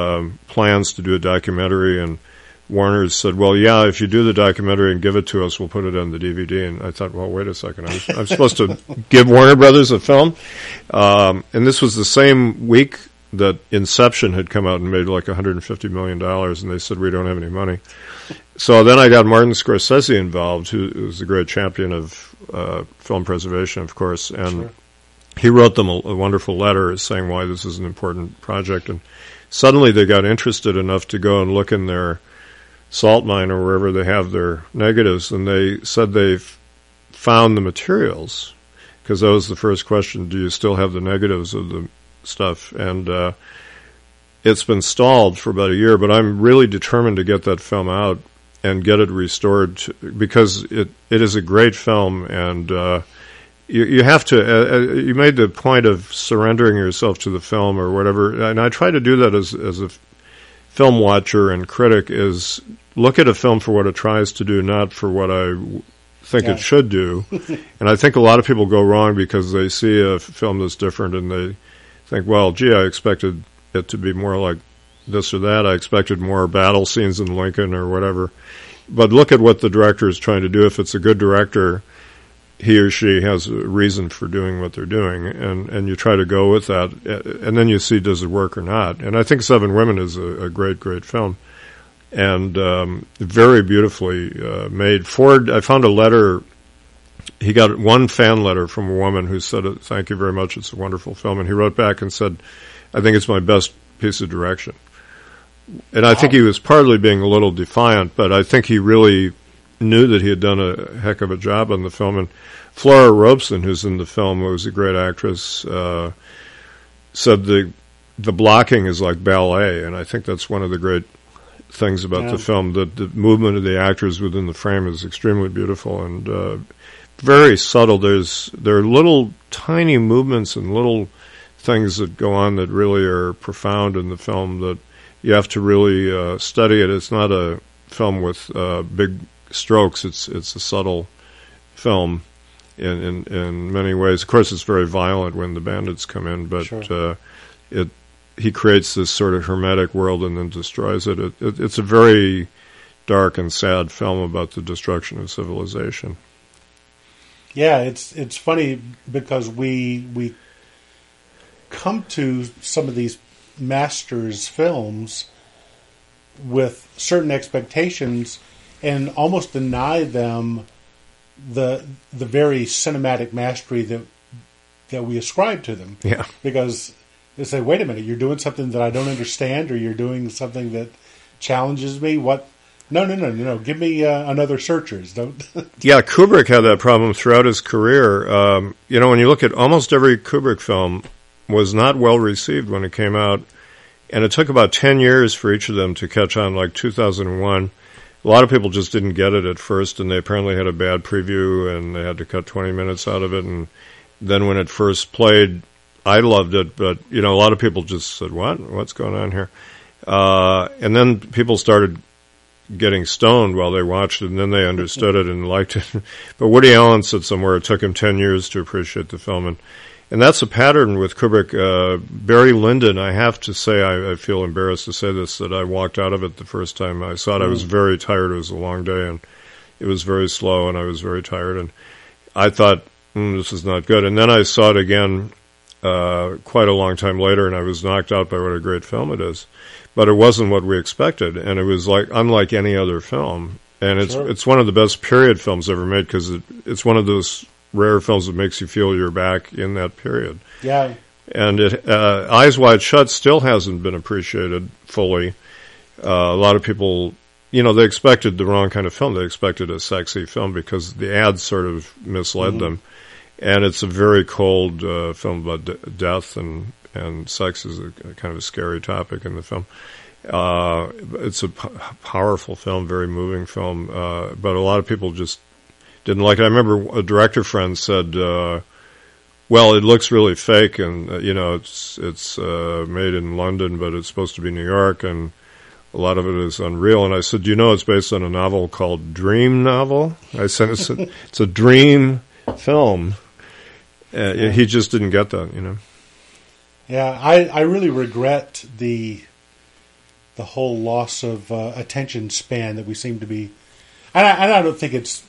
plans to do a documentary, and Warner said, well, yeah, if you do the documentary and give it to us, we'll put it on the DVD. And I thought, well, wait a second. I'm supposed to give Warner Brothers a film? And this was the same week that Inception had come out and made like $150 million, and they said, we don't have any money. So then I got Martin Scorsese involved, who's the great champion of film preservation, of course, and he wrote them a wonderful letter saying why this is an important project. And suddenly they got interested enough to go and look in their salt mine or wherever they have their negatives, and they said they've found the materials, because that was the first question, do you still have the negatives of the stuff? And it's been stalled for about a year, but I'm really determined to get that film out and get it restored because it is a great film, and you have to you made the point of surrendering yourself to the film or whatever, and I try to do that as a film watcher and critic, is look at a film for what it tries to do, not for what I think it should do. And I think a lot of people go wrong because they see a film that's different and they think, well, gee, I expected it to be more like this or that. I expected more battle scenes in Lincoln or whatever. But look at what the director is trying to do. If it's a good director, he or she has a reason for doing what they're doing, and you try to go with that, and then you see does it work or not. And I think Seven Women is a great, great film, and very beautifully made. Ford, I found a letter. He got one fan letter from a woman who said, "Thank you very much. It's a wonderful film." And he wrote back and said, "I think it's my best piece of direction." And I think he was partly being a little defiant, but I think he really knew that he had done a heck of a job on the film. And Flora Robeson, who's in the film, who was a great actress, said the blocking is like ballet, and I think that's one of the great things about the film, that the movement of the actors within the frame is extremely beautiful and very subtle. There are little tiny movements and little things that go on that really are profound in the film that you have to really study it. It's not a film with big strokes. It's a subtle film in many ways. Of course, it's very violent when the bandits come in, but sure. He creates this sort of hermetic world and then destroys it. It's a very dark and sad film about the destruction of civilization. Yeah, it's funny because we come to some of these masters' films with certain expectations and almost deny them the very cinematic mastery that we ascribe to them. Yeah. Because they say, wait a minute, you're doing something that I don't understand, or you're doing something that challenges me. What? No. Give me another Searchers. Don't. Yeah, Kubrick had that problem throughout his career. When you look at almost every Kubrick film was not well received when it came out, and it took about 10 years for each of them to catch on. Like 2001, a lot of people just didn't get it at first, and they apparently had a bad preview, and they had to cut 20 minutes out of it. And then when it first played, I loved it, but a lot of people just said, "What's going on here?" And then people started getting stoned while they watched it, and then they understood it and liked it. But Woody Allen said somewhere it took him 10 years to appreciate the film, and that's a pattern with Kubrick. Barry Lyndon, I have to say, I feel embarrassed to say this, that I walked out of it the first time I saw it. I was very tired. It was a long day, and it was very slow, and I was very tired, and I thought, this is not good. And then I saw it again quite a long time later, and I was knocked out by what a great film it is. But it wasn't what we expected, and it was unlike any other film. And it's one of the best period films ever made, because it's one of those rare films that makes you feel you're back in that period. Yeah. And Eyes Wide Shut still hasn't been appreciated fully. A lot of people, they expected the wrong kind of film. They expected a sexy film because the ads sort of misled them. And it's a very cold film about death, and sex is a kind of a scary topic in the film. It's a powerful film, very moving film, but a lot of people just didn't like it. I remember a director friend said, well, it looks really fake, and it's made in London, but it's supposed to be New York, and a lot of it is unreal. And I said, it's based on a novel called Dream Novel? I said, it's a dream film. He just didn't get that, Yeah, I really regret the whole loss of attention span that we seem to be. And I don't think it's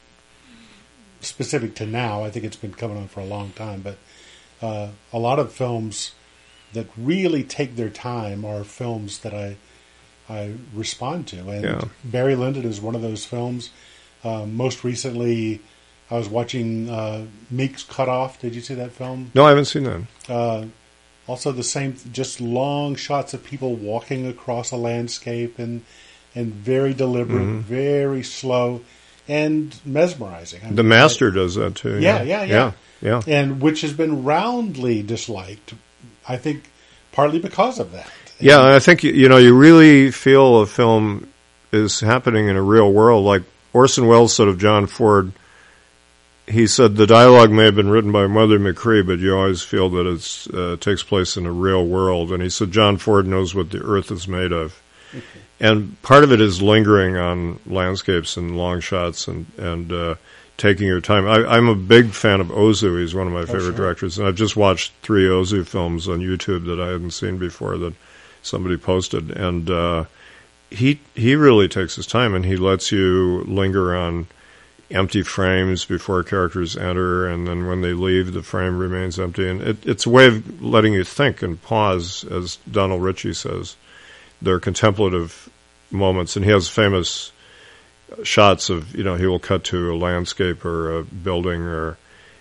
specific to now. I think it's been coming on for a long time. But a lot of films that really take their time are films that I respond to. And Barry Lyndon is one of those films. Most recently, I was watching Meek's Cut Off. Did you see that film? No, I haven't seen that. Also the same, just long shots of people walking across a landscape and very deliberate, very slow, and mesmerizing. The Master does that too. Yeah. And which has been roundly disliked, I think, partly because of that. Yeah, and I think, you really feel a film is happening in a real world. Like Orson Welles said of John Ford, he said the dialogue may have been written by Mother McCree, but you always feel that it takes place in a real world. And he said John Ford knows what the earth is made of. And part of it is lingering on landscapes and long shots and taking your time. I'm a big fan of Ozu. He's one of my favorite directors. And I've just watched 3 Ozu films on YouTube that I hadn't seen before that somebody posted. And he really takes his time, and he lets you linger on empty frames before characters enter, and then when they leave, the frame remains empty. And it's a way of letting you think and pause, as Donald Ritchie says. They're contemplative moments, and he has famous shots of, he will cut to a landscape or a building or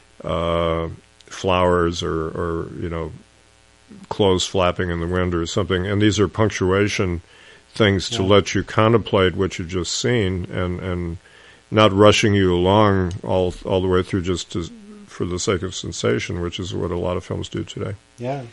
flowers or clothes flapping in the wind or something. And these are punctuation things to let you contemplate what you've just seen and not rushing you along all the way through just for the sake of sensation, which is what a lot of films do today. Yeah,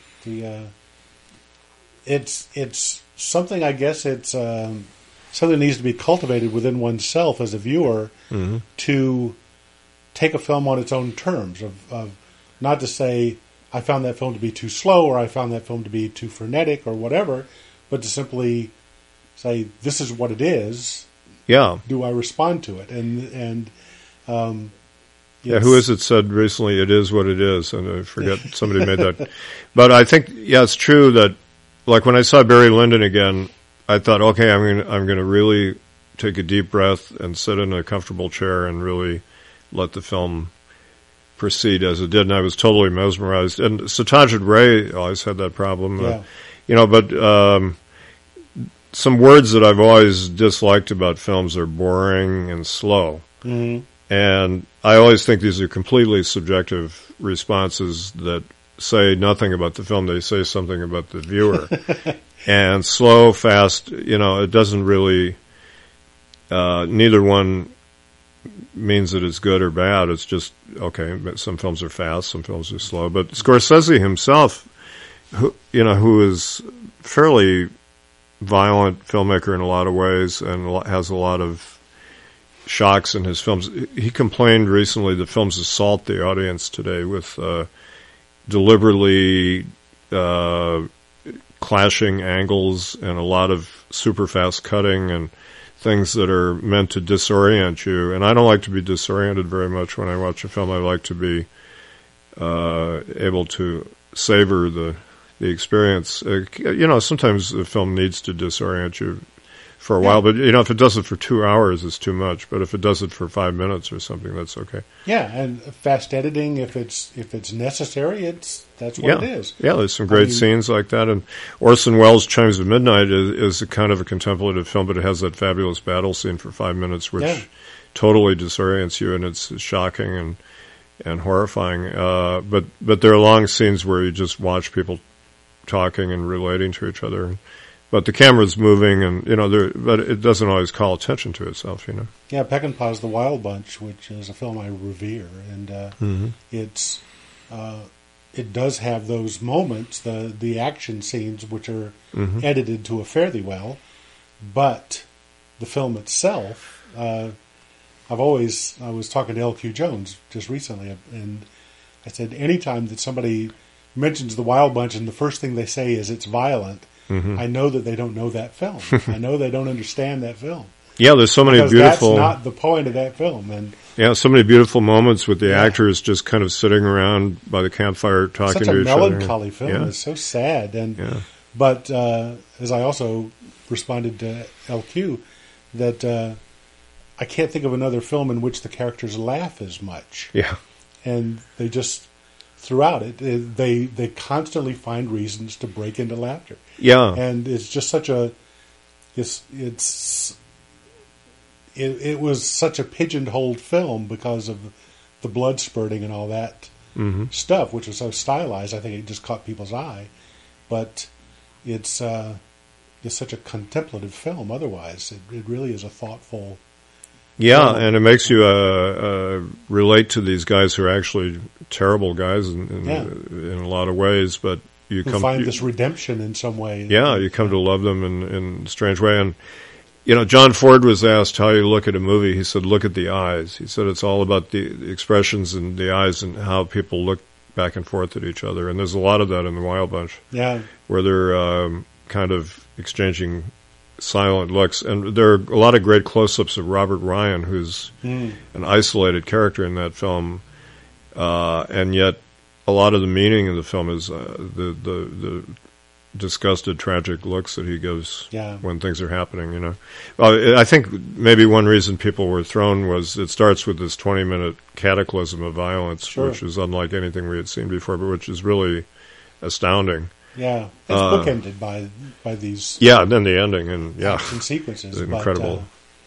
it's something. I guess it's something that needs to be cultivated within oneself as a viewer to take a film on its own terms. Of not to say I found that film to be too slow or I found that film to be too frenetic or whatever, but to simply say this is what it is. Yeah. Do I respond to it? And who is it said recently, it is what it is, and I forget, somebody made that. But I think, it's true that, like when I saw Barry Lyndon again, I thought, okay, I'm going to really take a deep breath and sit in a comfortable chair and really let the film proceed as it did, and I was totally mesmerized. And Satyajit Ray always had that problem. But some words that I've always disliked about films are boring and slow. Mm-hmm. And I always think these are completely subjective responses that say nothing about the film. They say something about the viewer. And slow, fast, it doesn't really, neither one means that it's good or bad. It's just, okay, some films are fast, some films are slow. But Scorsese himself, who is fairly violent filmmaker in a lot of ways and has a lot of shocks in his films. He complained recently that films assault the audience today with deliberately clashing angles and a lot of super fast cutting and things that are meant to disorient you. And I don't like to be disoriented very much when I watch a film. I like to be able to savor the experience. Sometimes the film needs to disorient you for a while, but if it does it for 2 hours, it's too much. But if it does it for 5 minutes or something, that's okay. Yeah, and fast editing, if it's necessary, that's what it is. Yeah, there's some great scenes like that. And Orson Welles' Chimes of Midnight is a kind of a contemplative film, but it has that fabulous battle scene for 5 minutes, which totally disorients you, and it's shocking and horrifying. But there are long scenes where you just watch people talking and relating to each other, but the camera's moving, and but it doesn't always call attention to itself. Yeah, Peckinpah's The Wild Bunch, which is a film I revere, and it does have those moments, the action scenes, which are edited to a fairly well, but the film itself, I was talking to L.Q. Jones just recently, and I said anytime that somebody mentions The Wild Bunch and the first thing they say is it's violent, I know that they don't know that film. I know they don't understand that film. Yeah, there's so many beautiful... that's not the point of that film. And so many beautiful moments with the actors just kind of sitting around by the campfire talking to each other. Such a melancholy film. It's so sad. But as I also responded to LQ, that I can't think of another film in which the characters laugh as much. Yeah. And they just... throughout it, they constantly find reasons to break into laughter. Yeah, and it's just such a it was such a pigeonholed film because of the blood spurting and all that stuff, which was so stylized. I think it just caught people's eye, but it's such a contemplative film. Otherwise, it really is a thoughtful. Yeah, and it makes you relate to these guys who are actually terrible guys in a lot of ways, but you find this redemption in some way. Yeah, you come to love them in a strange way. And, John Ford was asked how you look at a movie. He said, look at the eyes. He said it's all about the expressions in the eyes and how people look back and forth at each other. And there's a lot of that in The Wild Bunch. Yeah. Where they're kind of exchanging silent looks, and there are a lot of great close-ups of Robert Ryan, who's an isolated character in that film, and yet a lot of the meaning of the film is the disgusted, tragic looks that he gives Yeah. when things are happening, you know. Well, I think maybe one reason people were thrown was it starts with this 20-minute cataclysm of violence, Sure. which is unlike anything we had seen before, but which is really astounding. Yeah, it's bookended by these Yeah, and then the ending, and yeah, action sequences. It's incredible.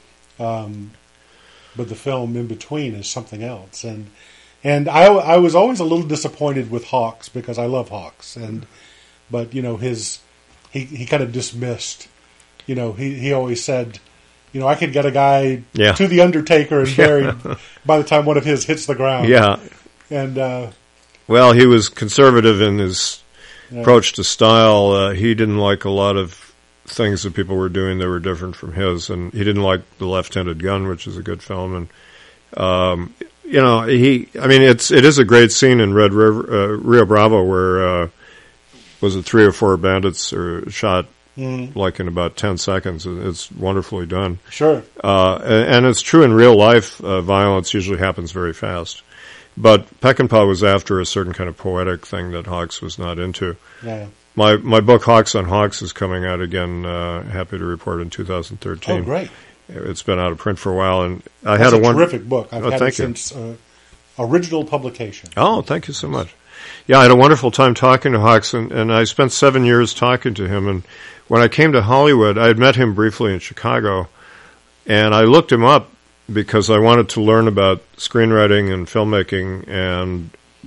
But the film in between is something else, and I was always a little disappointed with Hawks because I love Hawks, but you know he kind of dismissed. You know, he always said, you know, I could get a guy to the Undertaker and buried by the time one of his hits the ground. Yeah, and well, he was conservative in his approach to style. He didn't like a lot of things that people were doing that were different from his, and he didn't like The Left-Handed Gun, which is a good film. And you know, it is a great scene in Red River, Rio Bravo, where was it 3 or 4 bandits are shot like in about 10 seconds. It's wonderfully done. Sure, and it's true in real life. Violence usually happens very fast. But Peckinpah was after a certain kind of poetic thing that Hawks was not into. yeah. My book, Hawks on Hawks, is coming out again, happy to report, in 2013. Oh, great. It's been out of print for a while, and I That's had a terrific book. I've had it thank you. since original publication. Oh, thank you so much. Yeah, I had a wonderful time talking to Hawks, and I spent 7 years talking to him. And when I came to Hollywood, I had met him briefly in Chicago, and I looked him up because I wanted to learn about screenwriting and filmmaking, and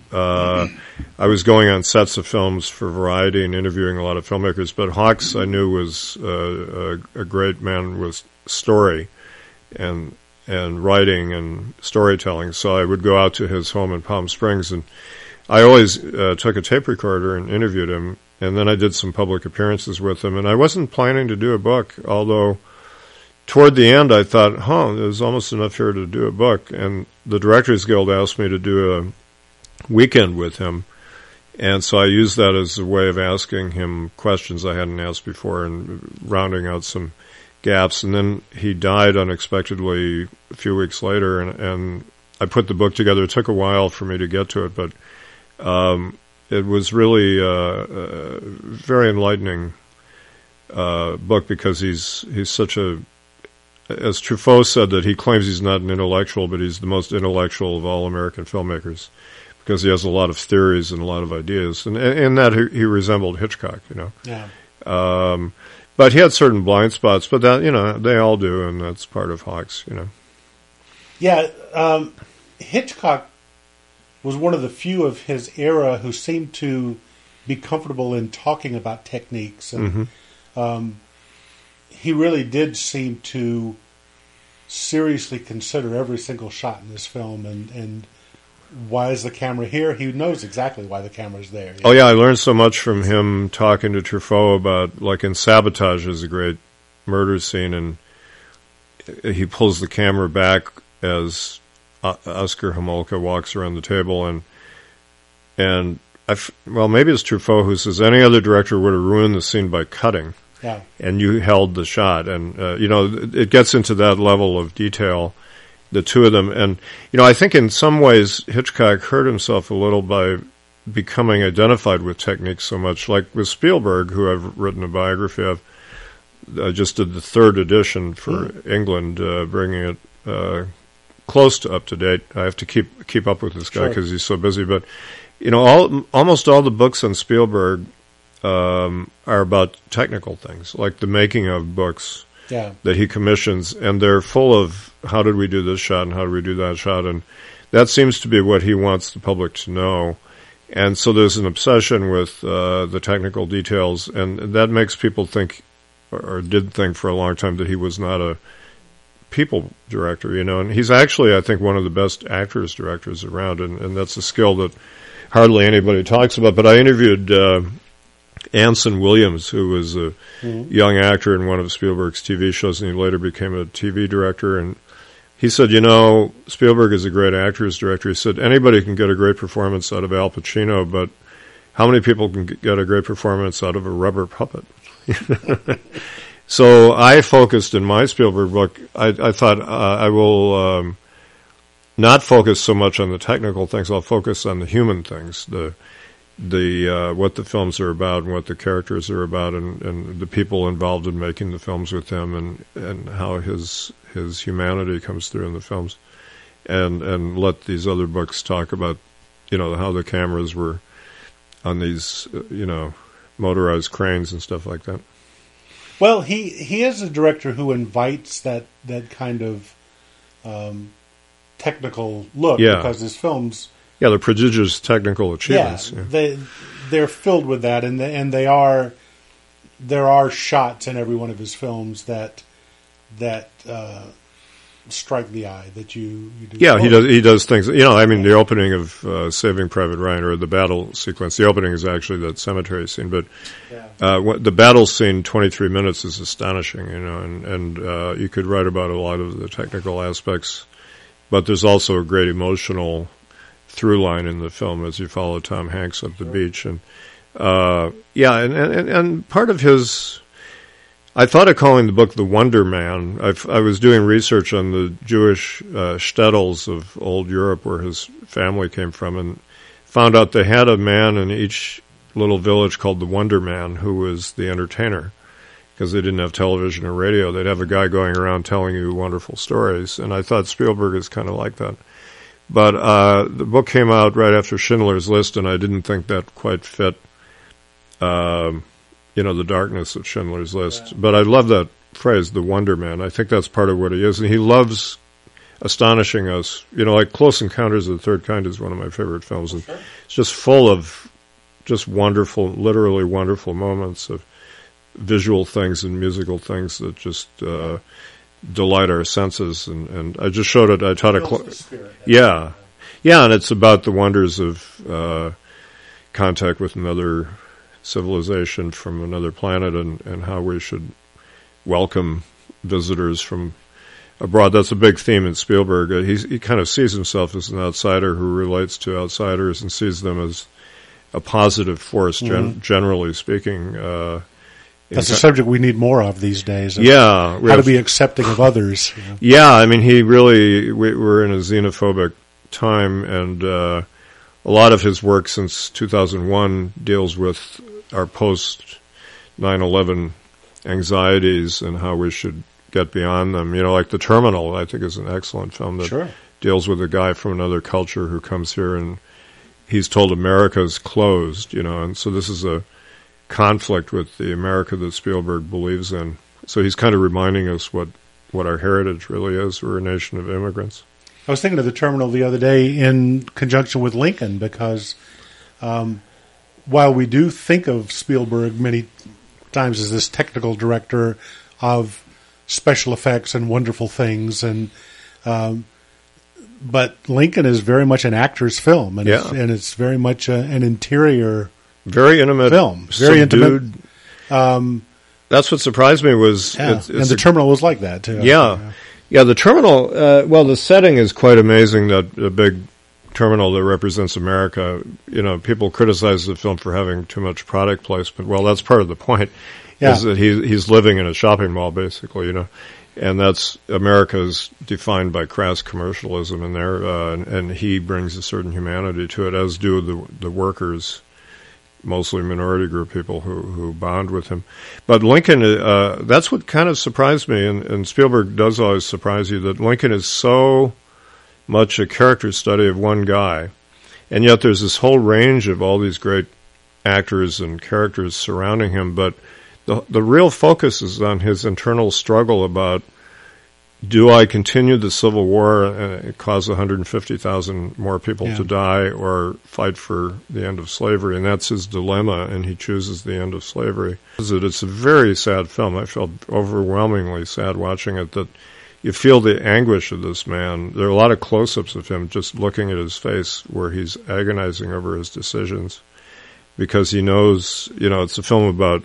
I was going on sets of films for Variety and interviewing a lot of filmmakers. But Hawks, I knew, was a great man with story and writing and storytelling. So I would go out to his home in Palm Springs, and I always took a tape recorder and interviewed him. And then I did some public appearances with him. And I wasn't planning to do a book, although toward the end I thought, there's almost enough here to do a book. And the Directors Guild asked me to do a weekend with him. And so I used that as a way of asking him questions I hadn't asked before and rounding out some gaps. And then he died unexpectedly a few weeks later, and I put the book together. It took a while for me to get to it, but it was really a very enlightening book, because he's such a, as Truffaut said, that he claims he's not an intellectual, but he's the most intellectual of all American filmmakers, because he has a lot of theories and a lot of ideas. And in that, he resembled Hitchcock, you know. Yeah. But he had certain blind spots, but that, you know, they all do, and that's part of Hawks, you know. Yeah, Hitchcock was one of the few of his era who seemed to be comfortable in talking about techniques. And he really did seem to seriously consider every single shot in this film, and why is the camera here? He knows exactly why the camera's there. Oh, yeah, I learned so much from him talking to Truffaut about, like in Sabotage is a great murder scene, and he pulls the camera back as Oscar Homolka walks around the table, and well, maybe it's Truffaut who says any other director would have ruined the scene by cutting. Yeah. And you held the shot, and you know, it gets into that level of detail, the two of them. And you know, I think in some ways Hitchcock hurt himself a little by becoming identified with techniques so much, like with Spielberg, who I've written a biography of. I just did the 3rd edition for England, bringing it close to up to date. I have to keep up with this guy because he's so busy. But you know, almost all the books on Spielberg are about technical things, like the making of books that he commissions, and they're full of how did we do this shot and how did we do that shot, and that seems to be what he wants the public to know. And so there's an obsession with the technical details, and that makes people think, or did think for a long time, that he was not a people director, you know. And he's actually, I think, one of the best actors directors around, and that's a skill that hardly anybody talks about. But I interviewed Anson Williams, who was a young actor in one of Spielberg's TV shows, and he later became a TV director. And he said, you know, Spielberg is a great actor's director. He said, anybody can get a great performance out of Al Pacino, but how many people can get a great performance out of a rubber puppet? So I focused in my Spielberg book, I thought I will not focus so much on the technical things. I'll focus on the human things, the what the films are about and what the characters are about, and the people involved in making the films with him, and how his humanity comes through in the films, and let these other books talk about, how the cameras were on these, motorized cranes and stuff like that. Well, he is a director who invites that kind of technical look, because his films, they're prodigious technical achievements. They're filled with that, and there are shots in every one of his films that strike the eye, that you do. Yeah, he does things. The opening of Saving Private Ryan, or the battle sequence. The opening is actually that cemetery scene, but the battle scene, 23 minutes, is astonishing. And you could write about a lot of the technical aspects, but there's also a great emotional through line in the film as you follow Tom Hanks up the beach, and part of his. I thought of calling the book The Wonder Man. I was doing research on the Jewish shtetls of old Europe where his family came from, and found out they had a man in each little village called the Wonder Man, who was the entertainer, because they didn't have television or radio. They'd have a guy going around telling you wonderful stories, and I thought Spielberg is kind of like that. But the book came out right after Schindler's List, and I didn't think that quite fit the darkness of Schindler's List. But I love that phrase, the Wonder Man. I think that's part of what he is. And he loves astonishing us. Like Close Encounters of the Third Kind is one of my favorite films. And it's just full of just wonderful, literally wonderful moments of visual things and musical things that just delight our senses. And I just showed it. I taught a Yeah, and it's about the wonders of contact with another civilization from another planet, and how we should welcome visitors from abroad. That's a big theme in Spielberg. He kind of sees himself as an outsider who relates to outsiders and sees them as a positive force, generally speaking. That's a subject we need more of these days. How to be accepting of others. He really, we're in a xenophobic time, and a lot of his work since 2001 deals with our post 9/11 anxieties and how we should get beyond them. Like The Terminal, I think, is an excellent film that deals with a guy from another culture who comes here and he's told America's closed, and so this is a conflict with the America that Spielberg believes in. So he's kind of reminding us what our heritage really is. We're a nation of immigrants. I was thinking of The Terminal the other day in conjunction with Lincoln, because while we do think of Spielberg many times as this technical director of special effects and wonderful things, but Lincoln is very much an actor's film, and it's very much an interior, very intimate film, very intimate. That's what surprised me was, and The Terminal was like that too. Yeah, The Terminal. The setting is quite amazing. That a big terminal that represents America. People criticize the film for having too much product placement. Well, that's part of the point. Is that he's living in a shopping mall, basically. And that's America's defined by crass commercialism in there, and he brings a certain humanity to it, as do the workers, mostly minority group people who bond with him. But Lincoln, that's what kind of surprised me, and Spielberg does always surprise you, that Lincoln is so much a character study of one guy, and yet there's this whole range of all these great actors and characters surrounding him, but the real focus is on his internal struggle about, do I continue the Civil War and cause 150,000 more people to die, or fight for the end of slavery? And that's his dilemma, and he chooses the end of slavery. It's a very sad film. I felt overwhelmingly sad watching it, that you feel the anguish of this man. There are a lot of close-ups of him just looking at his face where he's agonizing over his decisions, because he knows, it's a film about,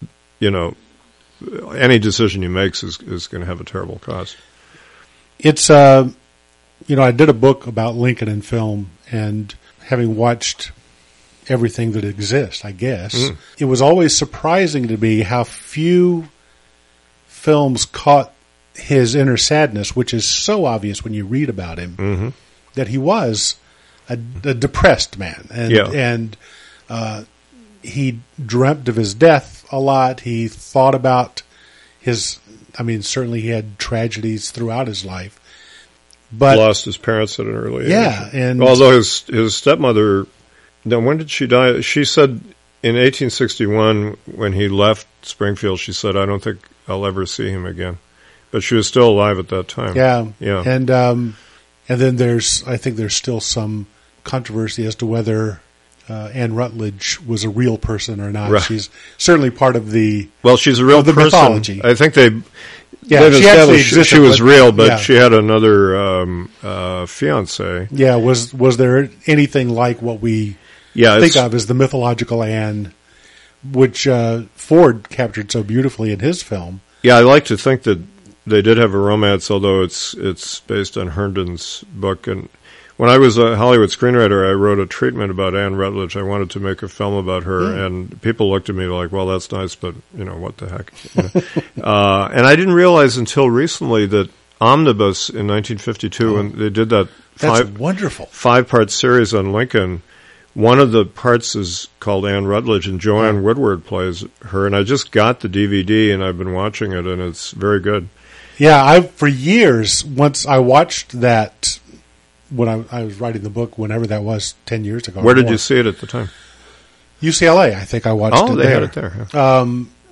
any decision he makes is going to have a terrible cost. It's, I did a book about Lincoln in film, and having watched everything that exists, I guess, it was always surprising to me how few films caught his inner sadness, which is so obvious when you read about him, that he was a depressed man, and he dreamt of his death a lot. He thought about certainly he had tragedies throughout his life. But lost his parents at an early age. Yeah, and although his stepmother, now when did she die? She said in 1861 when he left Springfield, she said, "I don't think I'll ever see him again." But she was still alive at that time. Yeah. And then I think there's still some controversy as to whether Anne Rutledge was a real person or not. Right. She's certainly part of she's a real person. Mythology. I think they've she actually existed. She was real, but she had another fiance. Yeah, was there anything like what we think of as the mythological Anne, which Ford captured so beautifully in his film? Yeah, I like to think that they did have a romance, although it's based on Herndon's book. And when I was a Hollywood screenwriter, I wrote a treatment about Anne Rutledge. I wanted to make a film about her, and people looked at me like, "Well, that's nice, but what the heck?" And I didn't realize until recently that Omnibus in 1952, when they did that wonderful 5-part series on Lincoln, one of the parts is called Anne Rutledge, and Joanne Woodward plays her. And I just got the DVD, and I've been watching it, and it's very good. Yeah, for years, once I watched that when I was writing the book, whenever that was, 10 years ago. Where did you see it at the time? UCLA, I think I watched it there. Oh, they had it there. Yeah.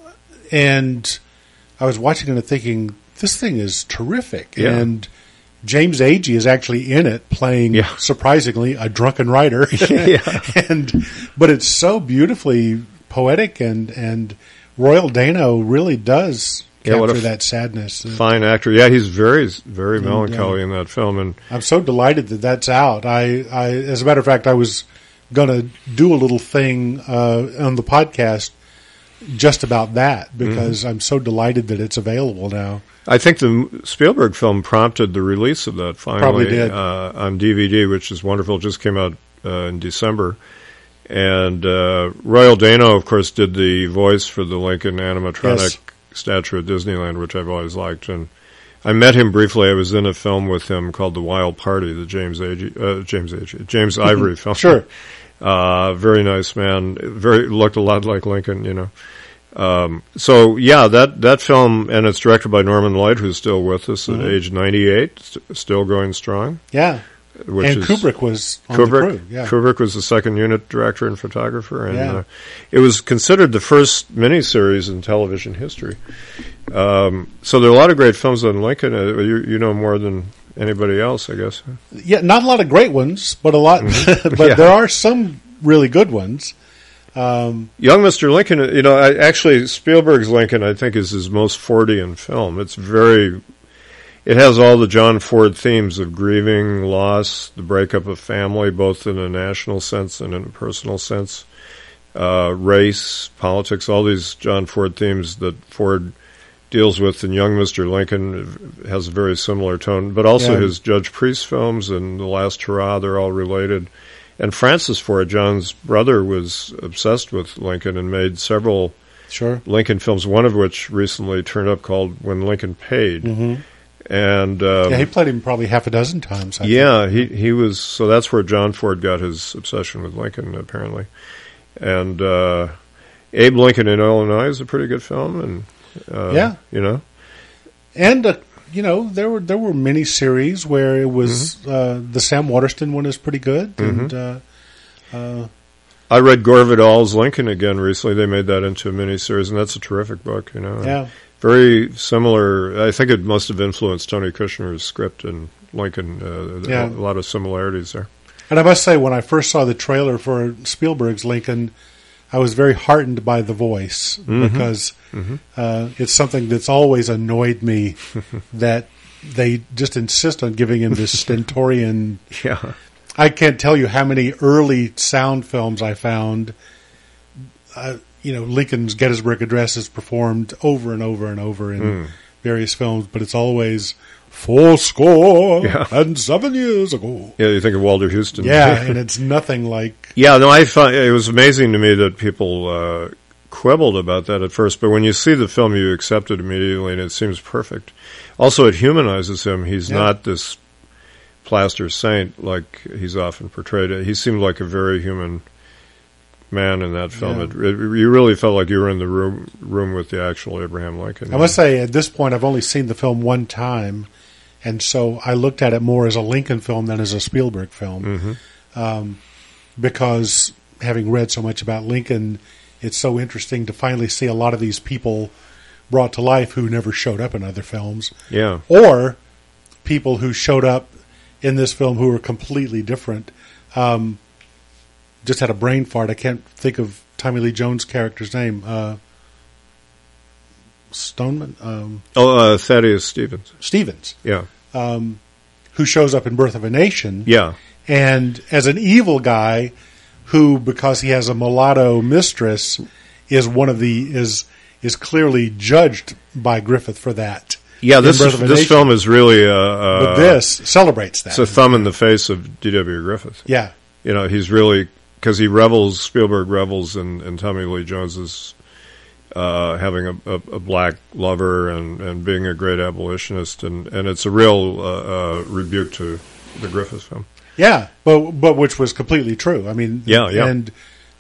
And I was watching it and thinking, this thing is terrific. Yeah. And James Agee is actually in it, playing, surprisingly, a drunken writer. But it's so beautifully poetic, and Royal Dano really does capture that sadness. Fine actor. Yeah, he's very, very melancholy in that film. And I'm so delighted that that's out. I as a matter of fact, I was going to do a little thing on the podcast just about that, because I'm so delighted that it's available now. I think the Spielberg film prompted the release of that finally. Probably did. On DVD, which is wonderful. It just came out in December. And Royal Dano, of course, did the voice for the Lincoln animatronic statue at Disneyland, which I've always liked. And I met him briefly. I was in a film with him called The Wild Party, the James Ivory film. Sure. Very nice man. Looked a lot like Lincoln, So yeah, that film, and it's directed by Norman Light, who's still with us at age 98, still going strong. Yeah. And Kubrick was on the crew. Yeah. Kubrick was the second unit director and photographer, and it was considered the first miniseries in television history. So there are a lot of great films on Lincoln. You know more than anybody else, I guess. Yeah, not a lot of great ones, but a lot. But there are some really good ones. Young Mr. Lincoln, actually Spielberg's Lincoln, I think, is his most Fordian film. It has all the John Ford themes of grieving, loss, the breakup of family, both in a national sense and in a personal sense, race, politics, all these John Ford themes that Ford deals with. And Young Mr. Lincoln has a very similar tone, but also his Judge Priest films and The Last Hurrah, they're all related. And Francis Ford, John's brother, was obsessed with Lincoln and made several Lincoln films, one of which recently turned up called When Lincoln Paid. Mm-hmm. And he played him probably half a dozen times. He was. So that's where John Ford got his obsession with Lincoln, apparently. And Abe Lincoln in Illinois is a pretty good film, and and there were many series where it was the Sam Waterston one is pretty good, and I read Gore Vidal's Lincoln again recently. They made that into a miniseries, and that's a terrific book. Very similar. I think it must have influenced Tony Kushner's script and Lincoln. A lot of similarities there. And I must say, when I first saw the trailer for Spielberg's Lincoln, I was very heartened by the voice, because it's something that's always annoyed me that they just insist on giving him this stentorian. I can't tell you how many early sound films I found. Lincoln's Gettysburg Address is performed over and over and over in various films, but it's always 70 years ago. Yeah, you think of Walter Houston. Yeah, and it's nothing like... I found it was amazing to me that people quibbled about that at first, but when you see the film, you accept it immediately, and it seems perfect. Also, it humanizes him. He's not this plaster saint like he's often portrayed. He seemed like a very human man in that film. Yeah. You really felt like you were in the room with the actual Abraham Lincoln. I must say, at this point, I've only seen the film one time, and so I looked at it more as a Lincoln film than as a Spielberg film. Because having read so much about Lincoln, it's so interesting to finally see a lot of these people brought to life who never showed up in other films. Yeah. Or people who showed up in this film who were completely different. Just had a brain fart. I can't think of Tommy Lee Jones' character's name. Stoneman? Thaddeus Stevens. Stevens. Yeah. Who shows up in Birth of a Nation. Yeah. And as an evil guy who, because he has a mulatto mistress, is clearly judged by Griffith for that. Yeah, this film is really but this celebrates that. It's a thumb in the face of D.W. Griffith. Yeah. You know, he's really, because Spielberg revels in Tommy Lee Jones's having a black lover and being a great abolitionist, and it's a real rebuke to the Griffith film. Yeah, but which was completely true. I mean, and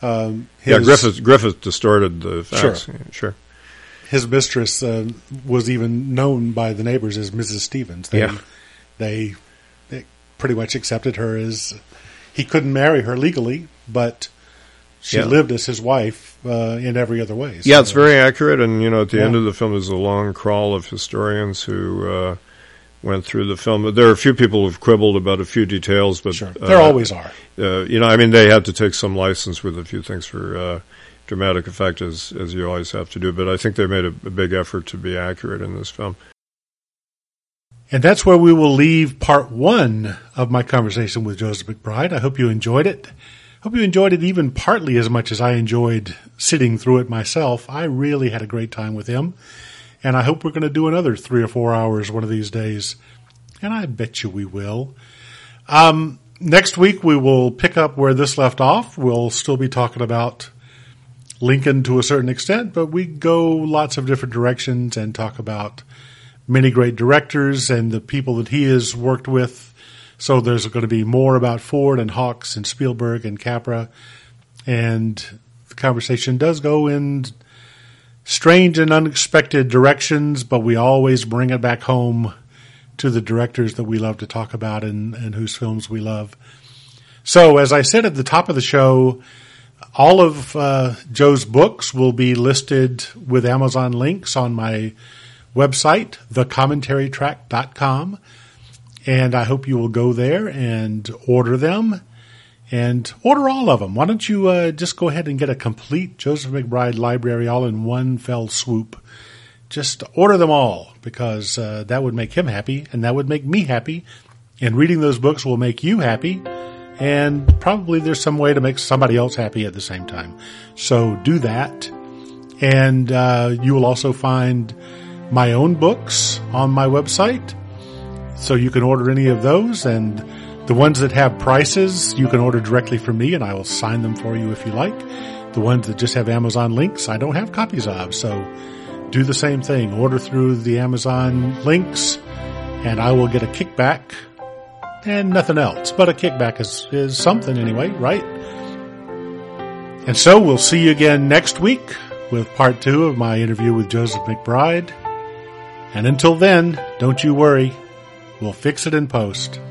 Griffith distorted the facts. Sure. His mistress was even known by the neighbors as Mrs. Stevens. They pretty much accepted her as, he couldn't marry her legally, but she lived as his wife in every other way. So, it's very accurate, and at the end of the film there's a long crawl of historians who went through the film. There are a few people who've quibbled about a few details, but there always are. They had to take some license with a few things for dramatic effect, as you always have to do. But I think they made a big effort to be accurate in this film. And that's where we will leave part one of my conversation with Joseph McBride. I hope you enjoyed it. Hope you enjoyed it even partly as much as I enjoyed sitting through it myself. I really had a great time with him. And I hope we're going to do another 3 or 4 hours one of these days. And I bet you we will. Next week we will pick up where this left off. We'll still be talking about Lincoln to a certain extent, but we go lots of different directions and talk about many great directors and the people that he has worked with. So there's going to be more about Ford and Hawks and Spielberg and Capra. And the conversation does go in strange and unexpected directions, but we always bring it back home to the directors that we love to talk about and whose films we love. So as I said at the top of the show, all of Joe's books will be listed with Amazon links on my website, thecommentarytrack.com. And I hope you will go there and order them, and order all of them. Why don't you just go ahead and get a complete Joseph McBride library all in one fell swoop. Just order them all, because that would make him happy, and that would make me happy. And reading those books will make you happy. And probably there's some way to make somebody else happy at the same time. So do that. And you will also find my own books on my website. So you can order any of those. And the ones that have prices, you can order directly from me, and I will sign them for you if you like. The ones that just have Amazon links, I don't have copies of. So do the same thing. Order through the Amazon links, and I will get a kickback. And nothing else, but a kickback is something anyway, right? And so we'll see you again next week with part 2 of my interview with Joseph McBride. And until then, don't you worry, we'll fix it in post.